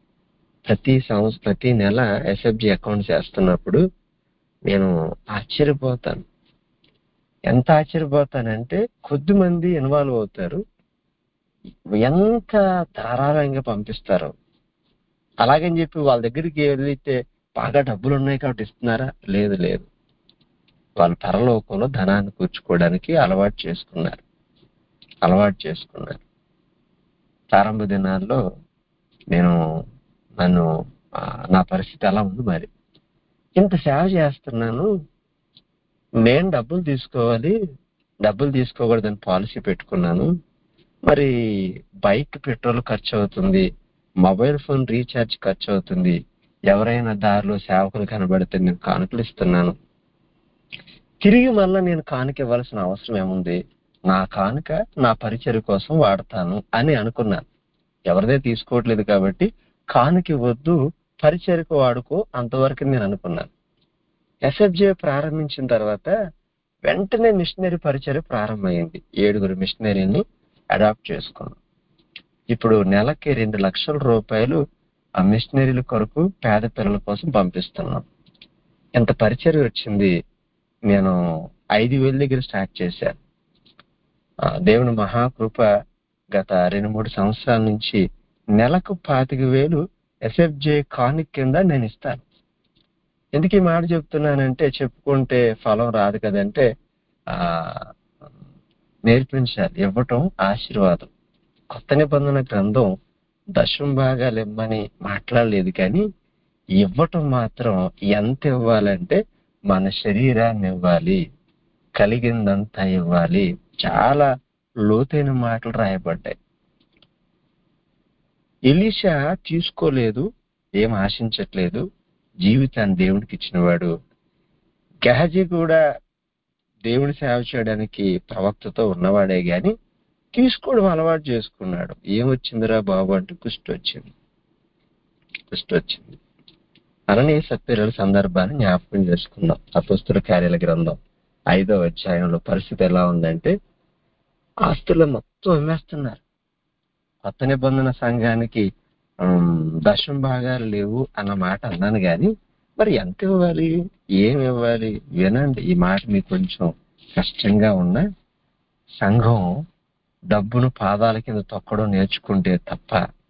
ప్రతి నెల ఎస్ఎఫ్జి అకౌంట్ చేస్తున్నప్పుడు నేను ఆశ్చర్యపోతాను. ఎంత ఆశ్చర్యపోతానంటే, కొద్ది మంది ఇన్వాల్వ్ అవుతారు, ఎంత ధారాళంగా పంపిస్తారు. అలాగని చెప్పి వాళ్ళ దగ్గరికి వెళ్తే బాగా డబ్బులు ఉన్నాయి కాబట్టి ఇస్తున్నారా? లేదు లేదు. వాళ్ళు పరలోకంలో ధనాన్ని కూర్చుకోవడానికి అలవాటు చేసుకున్నారు. ప్రారంభ దినాల్లో నా పరిస్థితి ఎలా ఉంది మరి? ఇంత సేవ చేస్తున్నాను, నేను డబ్బులు తీసుకోకూడదని పాలసీ పెట్టుకున్నాను. మరి బైక్ పెట్రోల్ ఖర్చు అవుతుంది, మొబైల్ ఫోన్ రీఛార్జ్ ఖర్చు అవుతుంది, ఎవరైనా దారిలో సేవకులు కనబడితే నేను కానుకలు ఇస్తున్నాను. తిరిగి మళ్ళా నేను కానుక ఇవ్వాల్సిన అవసరం ఏముంది? నా కానుక నా పరిచర్య కోసం వాడతాను అని అనుకున్నాను. ఎవరిదే తీసుకోవట్లేదు కాబట్టి కానుక ఇవ్వద్దు, పరిచర్యకు వాడుకో, అంతవరకు నేను అనుకున్నాను. ఎస్ఎఫ్జే ప్రారంభించిన తర్వాత వెంటనే మిషనరీ పరిచర్య ప్రారంభమైంది. 7 మిషనరీని అడాప్ట్ చేసుకున్నాం. ఇప్పుడు నెలకి 2 లక్షల రూపాయలు ఆ మిషనరీల కొరకు పేద పిల్లల కోసం పంపిస్తున్నాం. ఎంత పరిచర్య వచ్చింది. నేను 5,000 దగ్గర స్టార్ట్ చేశాను. దేవుని మహాకృప గత 2-3 సంవత్సరాల నుంచి నెలకు 25,000 ఎస్ఎఫ్జే కానుక కింద నేను ఇస్తాను. ఎందుకు ఈ మాట చెప్తున్నానంటే, చెప్పుకుంటే ఫలం రాదు కదంటే, నేర్పించాలి. ఇవ్వటం ఆశీర్వాదం. కొత్త నిబంధన గ్రంథం దశమ భాగాలు ఇమ్మని మాట్లాడలేదు, కానీ ఇవ్వటం మాత్రం ఎంత ఇవ్వాలంటే మన శరీరాన్ని ఇవ్వాలి, కలిగిందంతా ఇవ్వాలి. చాలా లోతైన మాటలు రాయబడ్డాయి. ఎలీషా తీసుకోలేదు, ఏం ఆశించట్లేదు, జీవితాన్ని దేవుడికి ఇచ్చినవాడు. గెహజీ కూడా దేవుని సేవ చేయడానికి ప్రవక్తతో ఉన్నవాడే గాని తీసుకోవడం అలవాటు చేసుకున్నాడు. ఏమొచ్చిందిరా బాబు అంటే కుష్టి వచ్చింది. అననీయ సప్ఫీరుల సందర్భాన్ని జ్ఞాపకం చేసుకున్నాం. అపొస్తలుల కార్యాల గ్రంథం 5వ అధ్యాయంలో పరిస్థితి ఎలా ఉందంటే, ఆస్తులు మొత్తం అమ్మేస్తున్నారు. కొత్త నిబంధన సంఘానికి దశమ భాగాలు లేవు అన్న మాట అన్నాను కానీ మరి ఎంత ఇవ్వాలి, ఏమి ఇవ్వాలి? వినండి, ఈ మాట మీకు కొంచెం కష్టంగా ఉన్నా సంఘం డబ్బును పాదాల కింద తొక్కడం నేర్చుకుంటే తప్ప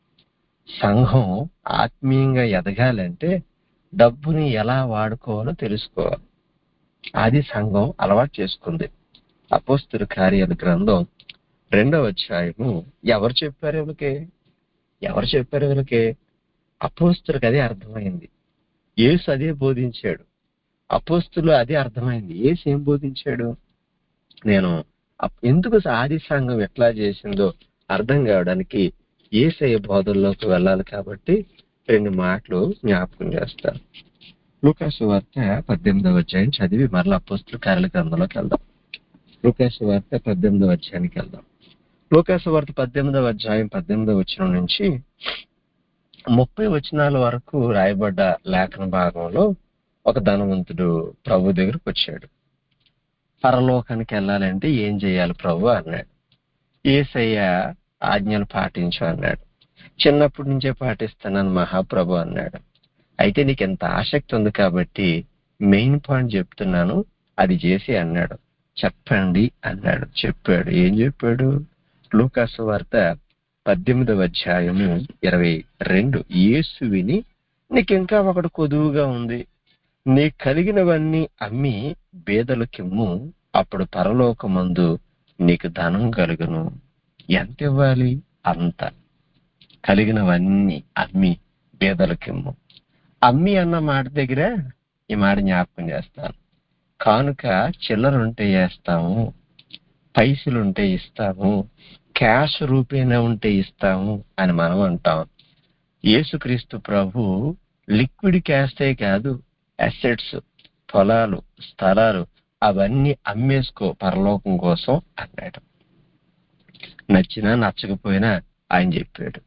సంఘం ఆత్మీయంగా ఎదగాలంటే డబ్బుని ఎలా వాడుకోవాలో తెలుసుకోవాలి. అది సంఘం అలవాటు చేసుకుంది. అపోస్తుల కార్యాల గ్రంథం 2వ అధ్యాయము ఎవరు చెప్పారు వీళ్ళకి? అపోస్తులకు అదే అర్థమైంది. యేసు అదే బోధించాడు. అపోస్తులు అదే అర్థమైంది. యేసు ఏం బోధించాడు? నేను ఎందుకు ఆది సంఘం ఎట్లా చేసిందో అర్థం కావడానికి యేసయ్య బోధనలోకి వెళ్ళాలి కాబట్టి 2 మాటలు జ్ఞాపకం చేస్తాను. లూకాసు వార్త 18వ అధ్యాయం చదివి మరలా అపోస్తుల కార్యాల గ్రంథంలోకి వెళ్దాం. లూకాసు వార్త 18వ అధ్యాయానికి వెళ్దాం. లూకాసు వార్త 18వ అధ్యాయం 18వ వచనం నుంచి 30 వచనాల వరకు రాయబడ్డ లేఖన భాగంలో ఒక ధనవంతుడు ప్రభు దగ్గరకు వచ్చాడు. పరలోకానికి వెళ్ళాలంటే ఏం చేయాలి ప్రభు అన్నాడు. యేసయ్య ఆజ్ఞలు పాటించు అన్నాడు. చిన్నప్పటి నుంచే పాటిస్తానని మహాప్రభు అన్నాడు. అయితే నీకు ఎంత ఆసక్తి ఉంది కాబట్టి మెయిన్ పాయింట్ చెప్తున్నాను, అది చేసి అన్నాడు. చెప్పండి అన్నాడు. చెప్పాడు. ఏం చెప్పాడు? లూకాసు వార్త 18వ అధ్యాయము 22. యేసు విని, నీకింకా ఒకటి కొదువుగా ఉంది, నీ కలిగినవన్నీ అమ్మి బేదలకిమ్ము, అప్పుడు పరలోకమందు నీకు ధనం కలుగును. ఎంత ఇవ్వాలి? అంత. కలిగినవన్నీ అమ్మి బేదలకిమ్ము. అమ్మి అన్న మాట దగ్గర ఈ మాట జ్ఞాపకం చేస్తాను. కానుక చిల్లరుంటే వేస్తాము, పైసలుంటే ఇస్తాము, క్యాష్ రూపేణా ఉంటే ఇస్తాము అని మనం అంటాం. యేసుక్రీస్తు ప్రభు లిక్విడ్ క్యాషే కాదు, అసెట్స్, పొలాలు, స్థలాలు అవన్నీ అమ్మేసుకో పరలోకం కోసం అన్నాడు. నచ్చినా నచ్చకపోయినా ఆయన చెప్పాడు.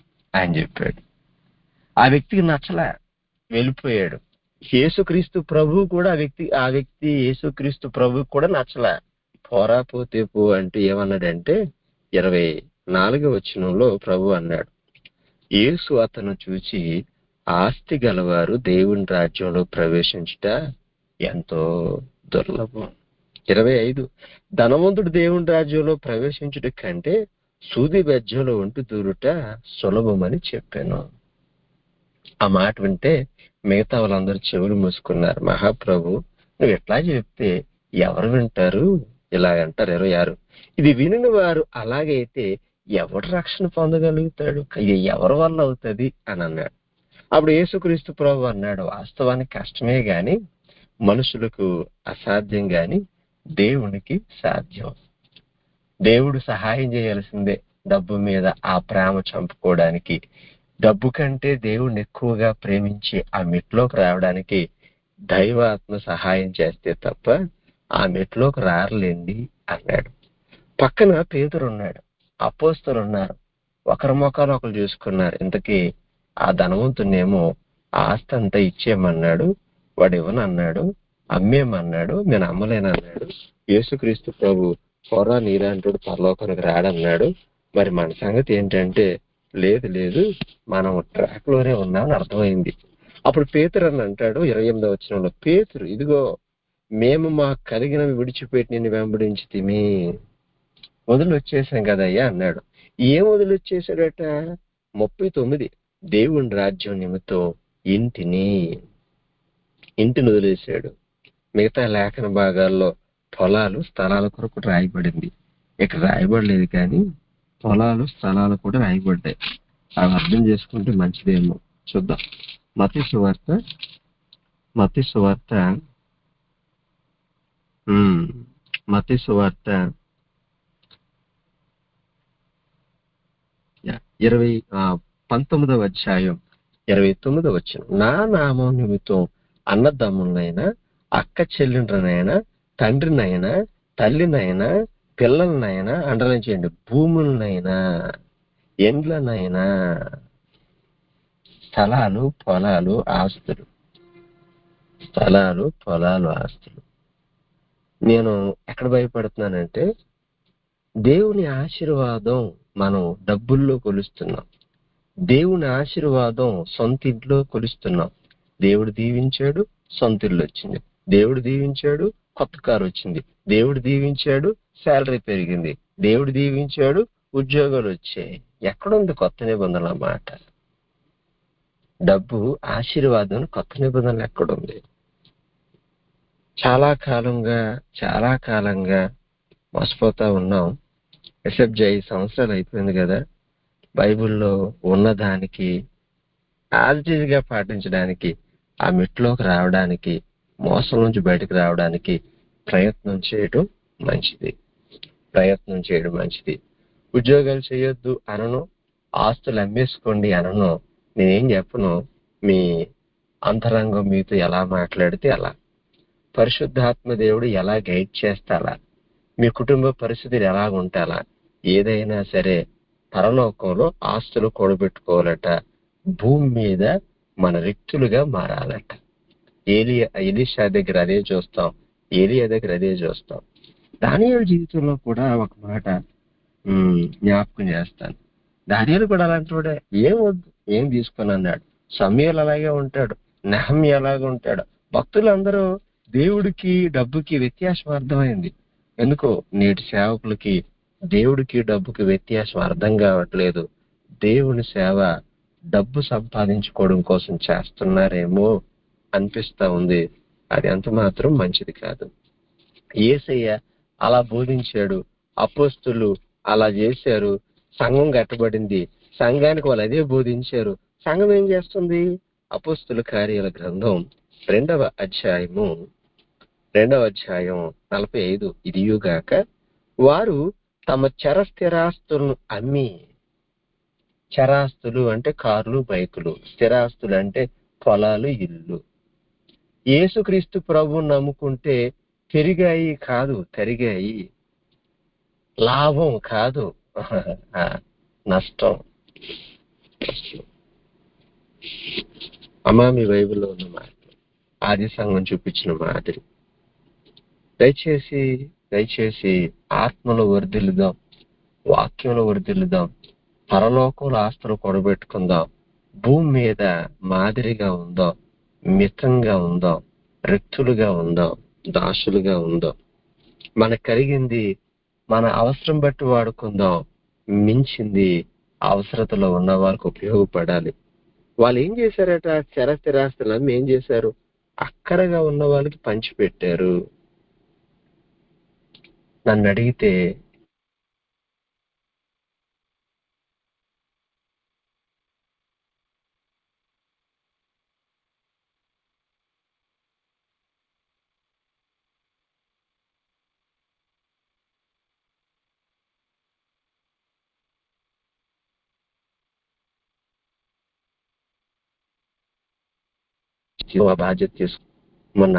ఆ వ్యక్తికి నచ్చలే, వెళ్ళిపోయాడు. యేసుక్రీస్తు ప్రభు కూడా ఆ వ్యక్తి యేసుక్రీస్తు ప్రభు కూడా నచ్చలే. పోరా పోతే పో అంటూ ఏమన్నాడంటే 24వ వచనంలో ప్రభు అన్నాడు, యేసు అతను చూచి, ఆస్తి గలవారు దేవుని రాజ్యంలో ప్రవేశించుట ఎంతో దుర్లభం. 25, ధనవంతుడు దేవుని రాజ్యంలో ప్రవేశించుట కంటే సూది బెజ్జంలో ఉంటూ దూరుట సులభమని చెప్పాను. ఆ మాట వింటే మిగతా వాళ్ళందరూ చెవులు మూసుకున్నారు. మహాప్రభు, నువ్వు ఎట్లా చెప్తే ఎవరు వింటారు? ఇలాగంటారు. 26, ఇది వినిన వారు అలాగైతే ఎవడు రక్షణ పొందగలుగుతాడు? ఇది ఎవరి వల్ల అవుతుంది అని అన్నాడు. అప్పుడు యేసుక్రీస్తు ప్రభు అన్నాడు, వాస్తవానికి కష్టమే గాని మనుషులకు అసాధ్యం గాని దేవునికి సాధ్యం. దేవుడు సహాయం చేయాల్సిందే డబ్బు మీద ఆ ప్రేమ చంపుకోవడానికి. డబ్బు కంటే దేవుణ్ణి ఎక్కువగా ప్రేమించి ఆ మెట్లోకి రావడానికి దైవాత్మ సహాయం చేస్తే తప్ప ఆ మెట్లోకి రారలేండి అన్నాడు. పక్కన పేతురు ఉన్నాడు, అపోస్తలు ఉన్నారు. ఒకరి ముఖాలు ఒకరు చూసుకున్నారు. ఇంతకీ ఆ ధనవంతున్నేమో ఆస్తి అంతా ఇచ్చేయమన్నాడు, వాడు ఇవ్వనన్నాడు. అమ్మేమన్నాడు, నేను అమ్మలేనన్నాడు. యేసుక్రీస్తు ప్రభు, పోరా నీలాంటి పరలోకానికి రాడన్నాడు. మరి మన సంగతి ఏంటంటే, లేదు మనం ట్రాక్ లోనే ఉన్నామని అర్థమైంది. అప్పుడు పేతురు అని అంటాడు 28వ వచనంలో, పేతురు, ఇదిగో మేము మాకు కలిగినవి విడిచిపెట్టి నిన్ను వెంబడించి తిమి, వదిలి వచ్చేసాం కదయ్యా అన్నాడు. ఏం వదిలి వచ్చేసాడట? 39, దేవుని రాజ్యం నిమిత్తం ఇంటిని వదిలేశాడు. మిగతా లేఖన భాగాల్లో పొలాలు, స్థలాల కొరకు రాయబడింది. ఇక్కడ రాయబడలేదు కానీ పొలాలు, స్థలాలు కూడా రాయబడ్డాయి. అవి అర్థం చేసుకుంటే మంచిదేమో. చూద్దాం. మత్తయి సువార్త 19వ అధ్యాయం 29వ వచనం, నా నామం నిమిత్తం అన్నదమ్ములనైనా, అక్క చెల్లెండ్రనైనా, తండ్రినైనా, తల్లినైనా, పిల్లలనైనా, అండర్లైన్ చేయండి, భూములనైనా, ఎండ్లనైనా, స్థలాలు, పొలాలు, ఆస్తులు. నేను ఎక్కడ భయపడుతున్నానంటే, దేవుని ఆశీర్వాదం మనం డబ్బుల్లో కొలుస్తున్నాం. దేవుని ఆశీర్వాదం సొంత ఇంట్లో కొలుస్తున్నాం. దేవుడు దీవించాడు, సొంత ఇల్లు వచ్చింది. దేవుడు దీవించాడు, కొత్త కారు వచ్చింది. దేవుడు దీవించాడు, శాలరీ పెరిగింది. దేవుడు దీవించాడు, ఉద్యోగాలు వచ్చాయి. ఎక్కడుంది కొత్త నిబంధనల మాట? డబ్బు ఆశీర్వాదం కొత్త నిబంధనలు ఎక్కడుంది? చాలా కాలంగా మోసపోతా ఉన్నాం. ఎసెప్ట్ 5 సంవత్సరాలు అయిపోయింది కదా. బైబిల్లో ఉన్నదానికి గా పాటించడానికి, ఆ మెట్లోకి రావడానికి, మోసం నుంచి బయటకు రావడానికి ప్రయత్నం చేయడం మంచిది. ఉద్యోగాలు చేయొద్దు అనను, ఆస్తులు అమ్మేసుకోండి అనను. నేనేం చెప్పను, మీ అంతరంగం మీతో ఎలా మాట్లాడితే అలా, పరిశుద్ధాత్మ దేవుడు ఎలా గైడ్ చేస్తాలా, మీ కుటుంబ పరిస్థితులు ఎలా ఉంటాలా. ఏదైనా సరే పరలోకంలో ఆస్తులు కూడబెట్టుకోవాలట, భూమి మీద మన వ్యక్తులుగా మారాలట. ఎలీషా దగ్గర అదే చూస్తాం, ఏలియా దగ్గర అదే చూస్తాం. దానియేలు జీవితంలో కూడా ఒక మాట జ్ఞాపకం చేస్తాను. దానియేలు కూడా అలాంటి వాడే. ఏం వద్దు, ఏం తీసుకొని అన్నాడు. సమూయేలు అలాగే ఉంటాడు, నెహమ్యా అలాగే ఉంటాడు. భక్తులందరూ దేవుడికి డబ్బుకి వ్యత్యాసం అర్థమైంది. ఎందుకో నేటి సేవకులకి దేవుడికి డబ్బుకి వ్యత్యాసం అర్థం కావట్లేదు. దేవుని సేవ డబ్బు సంపాదించుకోవడం కోసం చేస్తున్నారేమో అనిపిస్తా ఉంది. అది అంత మాత్రం మంచిది కాదు. యేసయ్య అలా బోధించాడు, అపోస్తులు అలా చేశారు, సంఘం కట్టబడింది. సంఘానికి వాళ్ళు అదే బోధించారు. సంఘం ఏం చేస్తుంది? అపోస్తుల కార్యాల గ్రంథం 2వ అధ్యాయం 45 ఇదియుగాక, వారు తమ స్థిరాస్తులను అమ్మి, చరాస్తులు అంటే కార్లు బైకులు, స్థిరాస్తులు అంటే పొలాలు ఇల్లు, యేసుక్రీస్తు ప్రభువుని నమ్ముకుంటే పెరిగాయి కాదు తరిగాయి, లాభం కాదు నష్టం. అమ్మా, మీ బైబిల్లో ఉన్న మాట, ఆది సంఘం చూపించిన మాదిరి దయచేసి ఆత్మలో వర్ధిల్లుదాం, వాక్యంలో వర్ధిల్లుదాం, పరలోకంలో ఆస్తులు కూడబెట్టుకుందాం, భూమి మీద మాదిరిగా ఉందాం, మితంగా ఉందాం, రిక్తులుగా ఉందాం, దాసులుగా ఉందాం. మనకు కలిగింది మన అవసరం బట్టి వాడుకుందాం, మించింది అవసరతలో ఉన్న వారికి ఉపయోగపడాలి. వాళ్ళు ఏం చేశారట? స్థిరాస్తులను ఏం చేశారు? అక్కరగా ఉన్న వాళ్ళకి పంచిపెట్టారు. నన్ను అడిగితే ఆ బాధ్యత తీసుకు మొన్న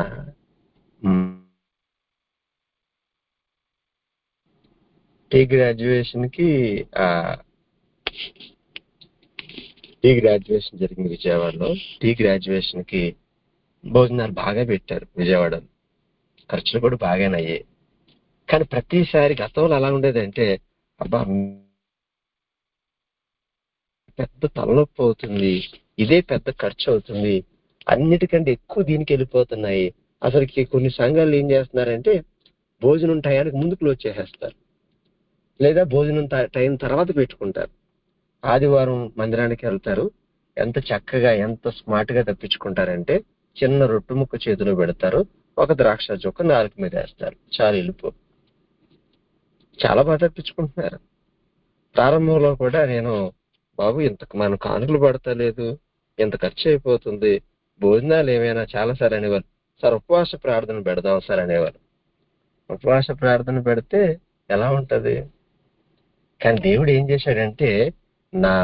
టీ గ్రాడ్యుయేషన్ జరిగింది విజయవాడలో. టీ గ్రాడ్యుయేషన్ కి భోజనాలు బాగా పెట్టారు విజయవాడలో. ఖర్చులు కూడా బాగానే అయ్యాయి. కానీ ప్రతిసారి గతంలో ఎలా ఉండేదంటే, అబ్బా పెద్ద తలనొప్పి అవుతుంది, ఇదే పెద్ద ఖర్చు అవుతుంది, అన్నిటికంటే ఎక్కువ దీనికి వెళ్ళిపోతున్నాయి. అసలుకి కొన్ని సంఘాలు ఏం చేస్తున్నారంటే, భోజనం టయానికి ముందు క్లోజ్ చేసేస్తారు, లేదా భోజనం టైం తర్వాత పెట్టుకుంటారు. ఆదివారం మందిరానికి వెళ్తారు, ఎంత చక్కగా ఎంత స్మార్ట్ గా తప్పించుకుంటారంటే, చిన్న రొట్టు ముక్క చేతిలో పెడతారు, ఒక ద్రాక్ష చొక్క నాలుగు మీద వేస్తారు, చాలు వెళ్ళిపో. చాలా బాగా తప్పించుకుంటున్నారు. ప్రారంభంలో కూడా నేను, బాబు ఇంత మన కానుకలు పడతలేదు, ఇంత ఖర్చు అయిపోతుంది, భోజనాలు ఏమైనా చాలా సార్ అనేవారు. సార్ ఉపవాస ప్రార్థన పెడదాం సార్ అనేవారు. ఉపవాస ప్రార్థన పెడితే ఎలా ఉంటది? కానీ దేవుడు ఏం చేశాడంటే, నా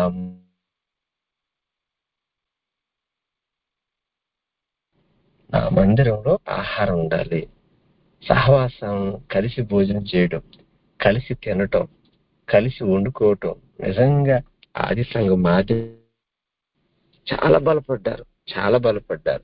మందిరంలో ఆహారం ఉండాలి, సహవాసం, కలిసి భోజనం చేయడం, కలిసి తినటం, కలిసి వండుకోవటం. నిజంగా ఆది సంఘం మాది చాలా బలపడ్డారు.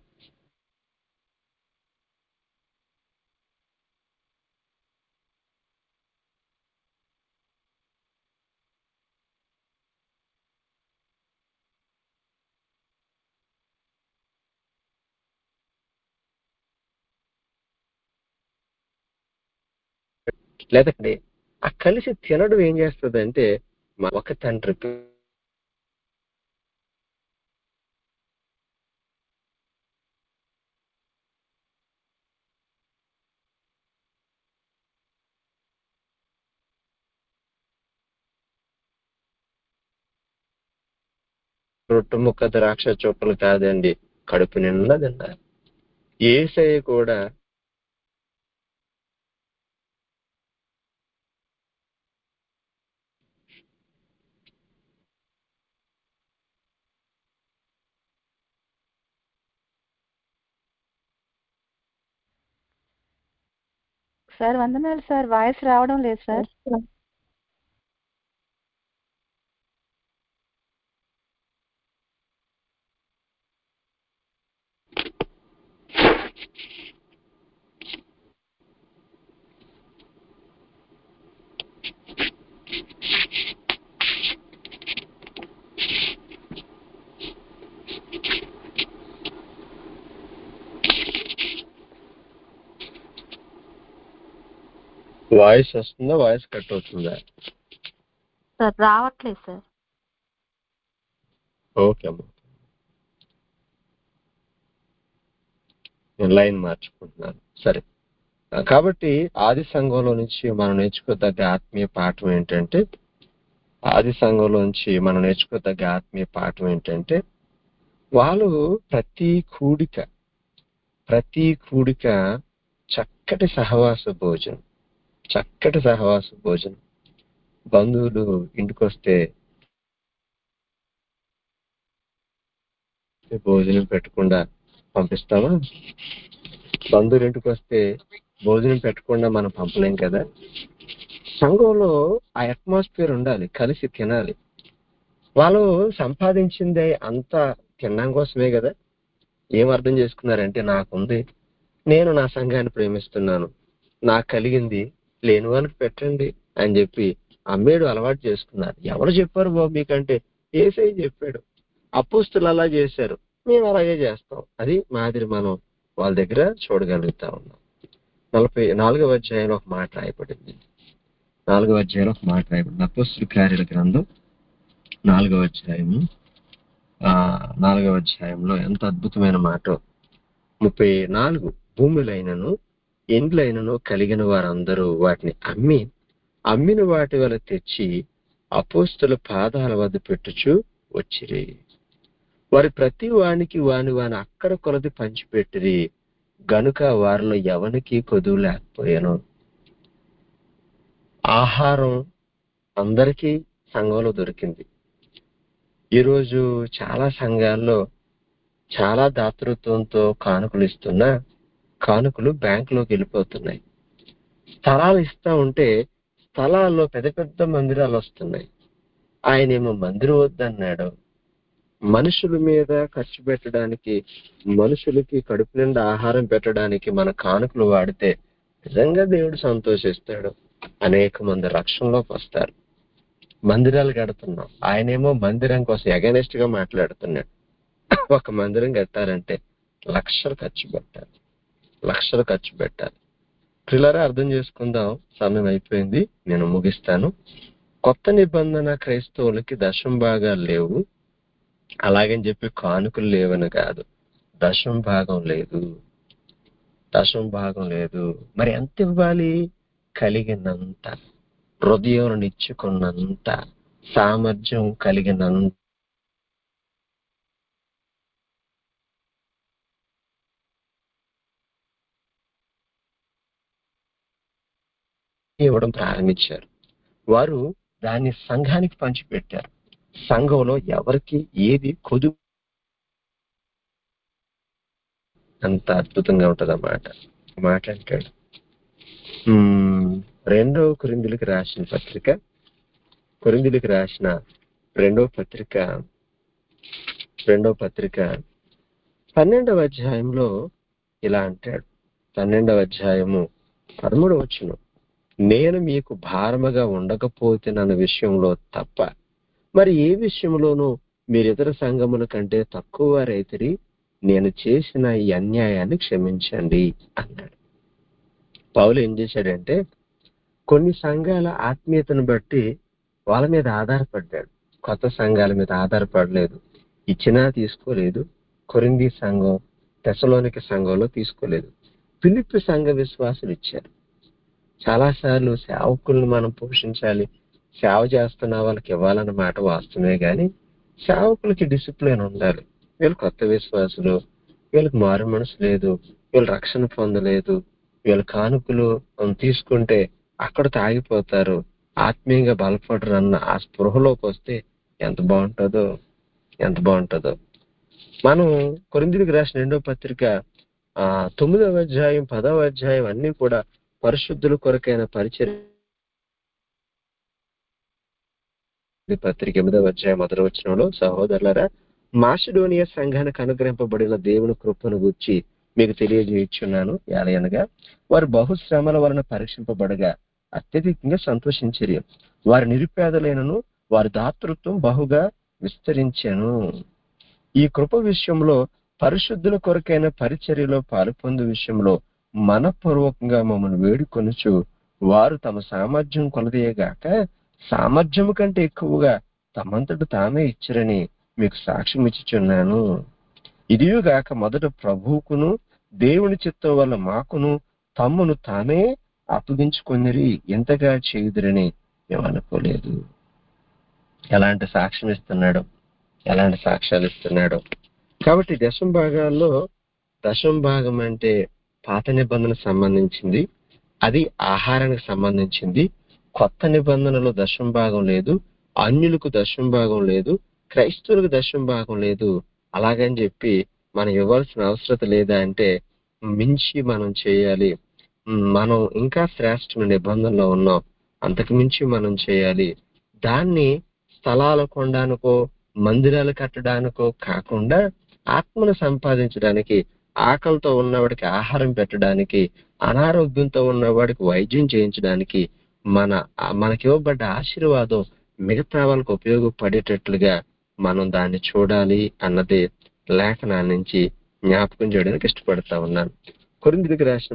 లేదంటే ఆ కలిసి తినడం ఏం చేస్తుందంటే ఒక తండ్రి రొట్టె ముక్క ద్రాక్ష చొక్కలు కాదండి, కడుపు నిండా తిన్నారు. యేసయ్య కూడా సార్ వందనాలు సార్. వాయిస్ రావడం లేదు సార్. వాయిస్ వస్తుందా, వాయిస్ కట్ అవుతుందా? సార్ రావట్లేదు సార్. ఓకే అమ్మ, నేను లైన్ మార్చుకుంటున్నాను. సరే, కాబట్టి ఆది సంఘంలో నుంచి మనం నేర్చుకోదగ్గ ఆత్మీయ పాఠం ఏంటంటే వాళ్ళు ప్రతి కూడిక చక్కటి సహవాస భోజనం. బంధువులు ఇంటికొస్తే భోజనం పెట్టకుండా పంపిస్తామా? బంధువులు ఇంటికి వస్తే భోజనం పెట్టకుండా మనం పంపలేం కదా. సంఘంలో ఆ అట్మాస్ఫియర్ ఉండాలి, కలిసి తినాలి. వాళ్ళు సంపాదించిందే అంతా తినడం కోసమే కదా. ఏం అర్థం చేసుకున్నారంటే, నాకుంది, నేను నా సంఘాన్ని ప్రేమిస్తున్నాను, నాకు కలిగింది లేని వాళ్ళకి పెట్టండి అని చెప్పి అమ్మేడు అలవాటు చేసుకున్నారు. ఎవరు చెప్పారు బాబు మీకంటే? యేసయ్య చెప్పాడు. అపోస్తులు అలా చేశారు, మేము అలాగే చేస్తాం. అది మాదిరి మనం వాళ్ళ దగ్గర చూడగలుగుతా ఉన్నాం. 44వ అధ్యాయంలో ఒక మాట రాయబడింది. అపోస్తుల కార్యాల గ్రంథం 4వ అధ్యాయంలో ఎంత అద్భుతమైన మాట. 34 భూములైనను ఇండ్లైనను కలిగిన వారందరూ వాటిని అమ్మిన వాటి వల్ల తెచ్చి అపోస్తుల పాదాల వద్ద పెట్టుచు వచ్చిరి. వారి ప్రతి వానికి వాని అక్కడ కొలది పంచిపెట్టిరి గనుక వారిలో ఎవనికి కొదువు లేకపోయాను. ఆహారం అందరికీ సంఘంలో దొరికింది. ఈరోజు చాలా సంఘాల్లో చాలా దాతృత్వంతో కానుకలు ఇస్తున్నా కానుకలు బ్యాంకులోకి వెళ్ళిపోతున్నాయి. స్థలాలు ఇస్తా ఉంటే స్థలాల్లో పెద్ద పెద్ద మందిరాలు వస్తున్నాయి. ఆయనేమో మందిరం వద్దన్నాడు. మనుషుల మీద ఖర్చు పెట్టడానికి, మనుషులకి కడుపు నిండా ఆహారం పెట్టడానికి మన కానుకలు వాడితే నిజంగా దేవుడు సంతోషిస్తాడు. అనేక మంది రక్షణలోకి వస్తారు. మందిరాలు కడుతున్నాం, ఆయనేమో మందిరం కోసం అగైనెస్ట్ గా మాట్లాడుతున్నాడు. ఒక మందిరం కట్టాలంటే లక్షలు ఖర్చు పెట్టాలి. పిల్లరా, అర్థం చేసుకుందాం. సమయం అయిపోయింది, నేను ముగిస్తాను. కొత్త నిబంధన క్రైస్తవులకి దశం భాగాలు లేవు, అలాగని చెప్పి కానుకలు లేవని కాదు. దశం భాగం లేదు. మరి ఎంత ఇవ్వాలి? కలిగినంత, హృదయం నిచ్చుకున్నంత, సామర్థ్యం కలిగినంత ఇవ్వడం ప్రారంభించారు. వారు దాన్ని సంఘానికి పంచిపెట్టారు. సంఘంలో ఎవరికి ఏది కొదువు, అంత అద్భుతంగా ఉంటది అన్నమాట. మాట అంటాడు. 2 కొరింథీయులకు రాసిన పత్రిక 12వ అధ్యాయంలో ఇలా అంటాడు. 12వ అధ్యాయము 13వ వచనం, నేను మీకు భారముగా ఉండకపోతే నన్న విషయంలో తప్ప మరి ఏ విషయంలోనూ మీరు ఇతర సంఘముల కంటే తక్కువ వారైతిరి. నేను చేసిన ఈ అన్యాయాన్ని క్షమించండి అన్నాడు. పౌలు ఏం చేశాడంటే, కొన్ని సంఘాల ఆత్మీయతను బట్టి వాళ్ళ మీద ఆధారపడ్డాడు, కొత్త సంఘాల మీద ఆధారపడలేదు. ఇచ్చినా తీసుకోలేదు. కొరింథీ సంఘం, తెసలోనిక సంఘంలో తీసుకోలేదు. ఫిలిప్పి సంఘ విశ్వాసులు ఇచ్చారు. చాలాసార్లు సేవకులను మనం పోషించాలి, సేవ చేస్తున్న వాళ్ళకి ఇవ్వాలన్న మాట వాస్తవమే, కానీ సేవకులకి డిసిప్లిన్ ఉండాలి. వీళ్ళు కొత్త విశ్వాసులు, వీళ్ళకి మారు మనసు లేదు, వీళ్ళు రక్షణ పొందలేదు, వీళ్ళ కానుకలు తీసుకుంటే అక్కడితో ఆగిపోతారు, ఆత్మీయంగా బలపడరు అన్న ఆ స్పృహలోకి వస్తే ఎంత బాగుంటుందో, ఎంత బాగుంటుందో. మనం కొరింథీయులకు రాసిన 2వ పత్రిక 9వ అధ్యాయం 10వ అధ్యాయం అన్ని కూడా పరిశుద్ధుల కొరకైన పరిచర్య పత్రిక 8వ అధ్యాయం 1వ వచనంలో, సహోదరులారా, మాసిడోనియా సంఘానికి అనుగ్రహింపబడిన దేవుని కృపను గూర్చి మీకు తెలియజేయుచున్నాను. ఏలయనగా వారు బహుశ్రమల వలన పరీక్షింపబడగా అత్యధికంగా సంతోషించిరి. వారి నిరుపేదలైనను వారి దాతృత్వం బహుగా విస్తరించెను. ఈ కృప విషయంలో, పరిశుద్ధుల కొరకైన పరిచర్యలో పాలుపొందు విషయంలో మనపూర్వకంగా మమ్మల్ని వేడుకొనుచు వారు తమ సామర్థ్యం కొలదీయగాక సామర్థ్యము కంటే ఎక్కువగా తమంతట తామే ఇచ్చిరని మీకు సాక్ష్యం ఇచ్చుచున్నాను. ఇదియుగాక మొదట ప్రభువుకును దేవుని చిత్తం వల్ల మాకును తమ్మును తామే అప్పగించుకొనిరి, ఎంతగా చేయుదురని మేము అనుకోలేదు. ఎలాంటి సాక్ష్యం ఇస్తున్నాడు, ఎలాంటి సాక్ష్యాలు ఇస్తున్నాడు. కాబట్టి దశమ భాగాల్లో దశమ భాగం అంటే పాత నిబంధన సంబంధించింది, అది ఆహారానికి సంబంధించింది. కొత్త నిబంధనలో దశమ భాగం లేదు, అన్యులకు దశమ భాగం లేదు, క్రైస్తవులకు దశమ భాగం లేదు. అలాగని చెప్పి మనం ఇవ్వాల్సిన అవసరం లేదా అంటే మించి మనం చేయాలి. మనం ఇంకా శ్రేష్టమైన నిబంధనలో ఉన్నాం, అంతకు మించి మనం చేయాలి. దాన్ని స్థలాలు కొనడానికో మందిరాలు కట్టడానికో కాకుండా ఆత్మను సంపాదించడానికి, ఆకలితో ఉన్నవాడికి ఆహారం పెట్టడానికి, అనారోగ్యంతో ఉన్నవాడికి వైద్యం చేయించడానికి మనకి ఇవ్వబడ్డ ఆశీర్వాదం మిగతా వాళ్ళకి ఉపయోగపడేటట్లుగా మనం దాన్ని చూడాలి అన్నది లేఖనాల నుంచి జ్ఞాపకం చేయడానికి ఇష్టపడతా ఉన్నాను. కొరింథీయులకు రాసిన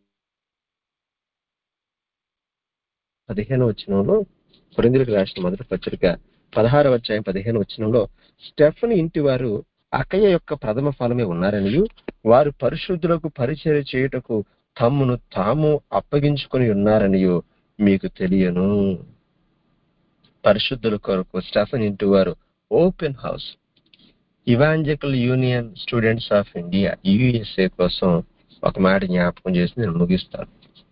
15వ వచనంలో, కొరింథీయులకు రాసిన మొదటి పత్రిక 16వ అధ్యాయం 15వ వచనంలో, స్టెఫను ఇంటి వారు అక్కయ్య యొక్క ప్రథమ ఫలమే ఉన్నారనియు వారు పరిశుద్ధులకు పరిచర్య చేయుటకు తమ్మును తాము అప్పగించుకొని ఉన్నారనియు మీకు తెలియను. పరిశుద్ధుల కొరకు స్టెఫన్ ఇంటి వారు open house. Evangelical union students of India, USA కోసం ఒక మాట జ్ఞాపకం చేసి నేను ముగిస్తాను.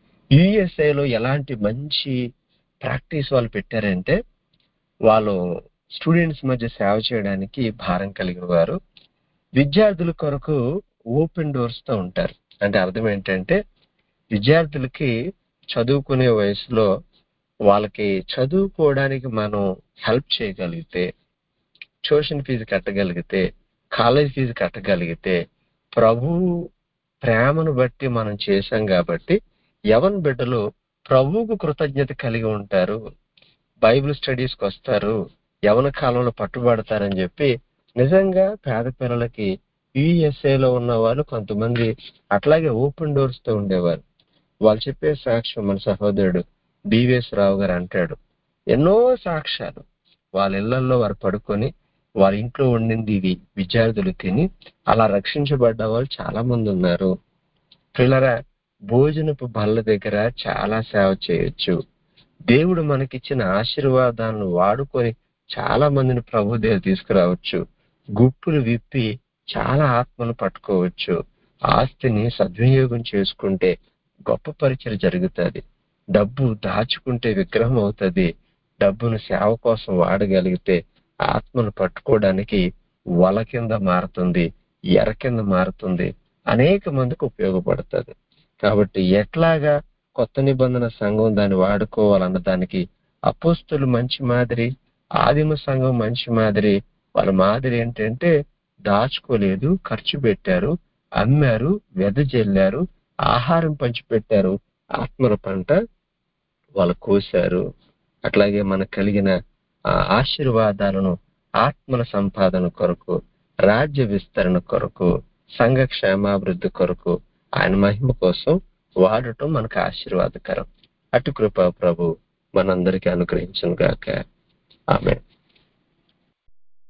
యుఎస్ఏలో ఎలాంటి మంచి ప్రాక్టీస్ వాళ్ళు పెట్టారంటే, వాళ్ళు స్టూడెంట్స్ మధ్య సేవ చేయడానికి భారం కలిగిన వారు. విద్యార్థుల కొరకు ఓపెన్ డోర్స్ తో ఉంటారు. అంటే అర్థం ఏంటంటే, విద్యార్థులకి చదువుకునే వయసులో వాళ్ళకి చదువుకోవడానికి మనం హెల్ప్ చేయగలిగితే, ట్యూషన్ ఫీజు కట్టగలిగితే, కాలేజ్ ఫీజు కట్టగలిగితే, ప్రభువు ప్రేమను బట్టి మనం చేశాం కాబట్టి యవన బిడ్డలు ప్రభువుకు కృతజ్ఞత కలిగి ఉంటారు, బైబిల్ స్టడీస్కి వస్తారు, యవన కాలంలో పట్టుబడతారని చెప్పి నిజంగా పేద పిల్లలకి యుఎస్ఏలో ఉన్న వాళ్ళు కొంతమంది అట్లాగే ఓపెన్ డోర్స్ తో ఉండేవారు. వాళ్ళు చెప్పే సాక్ష్యం మన సహోదరుడు బివిఎస్ రావు గారు అంటాడు, ఎన్నో సాక్ష్యాలు. వాళ్ళ ఇళ్లలో వారు పడుకొని వాళ్ళ ఇంట్లో ఉండింది ఇది విద్యార్థులు తిని అలా రక్షించబడ్డ వాళ్ళు చాలా మంది ఉన్నారు. పిల్లరా, భోజనపు బల్ల దగ్గర చాలా సేవ చేయొచ్చు. దేవుడు మనకిచ్చిన ఆశీర్వాదాలను వాడుకొని చాలా మందిని ప్రభు దగ్గర తీసుకురావచ్చు. గుప్పులు విప్పి చాలా ఆత్మను పట్టుకోవచ్చు. ఆస్తిని సద్వినియోగం చేసుకుంటే గొప్ప పరిచయం జరుగుతుంది. డబ్బు దాచుకుంటే విగ్రహం అవుతుంది. డబ్బును సేవ కోసం వాడగలిగితే ఆత్మను పట్టుకోవడానికి వల కింద మారుతుంది, ఎర కింద మారుతుంది, అనేక మందికి ఉపయోగపడుతుంది. కాబట్టి ఎట్లాగా కొత్త నిబంధన సంఘం దాన్ని వాడుకోవాలన్న దానికి అపోస్తులు మంచి మాదిరి, ఆదిమ సంఘం మంచి మాదిరి. వాళ్ళ మాదిరి ఏంటంటే దాచుకోలేదు, ఖర్చు పెట్టారు, అమ్మారు, వెదజల్లారు, ఆహారం పంచిపెట్టారు, ఆత్మల పంట వాళ్ళు కోశారు. అట్లాగే మనకు కలిగిన ఆశీర్వాదాలను ఆత్మల సంపాదన కొరకు, రాజ్య విస్తరణ కొరకు, సంఘ క్షేమాభివృద్ధి కొరకు, ఆయన మహిమ కోసం వాడటం మనకు ఆశీర్వాదకరం. అటు కృప ప్రభు మనందరికీ అనుగ్రహించును గాక. ఆమె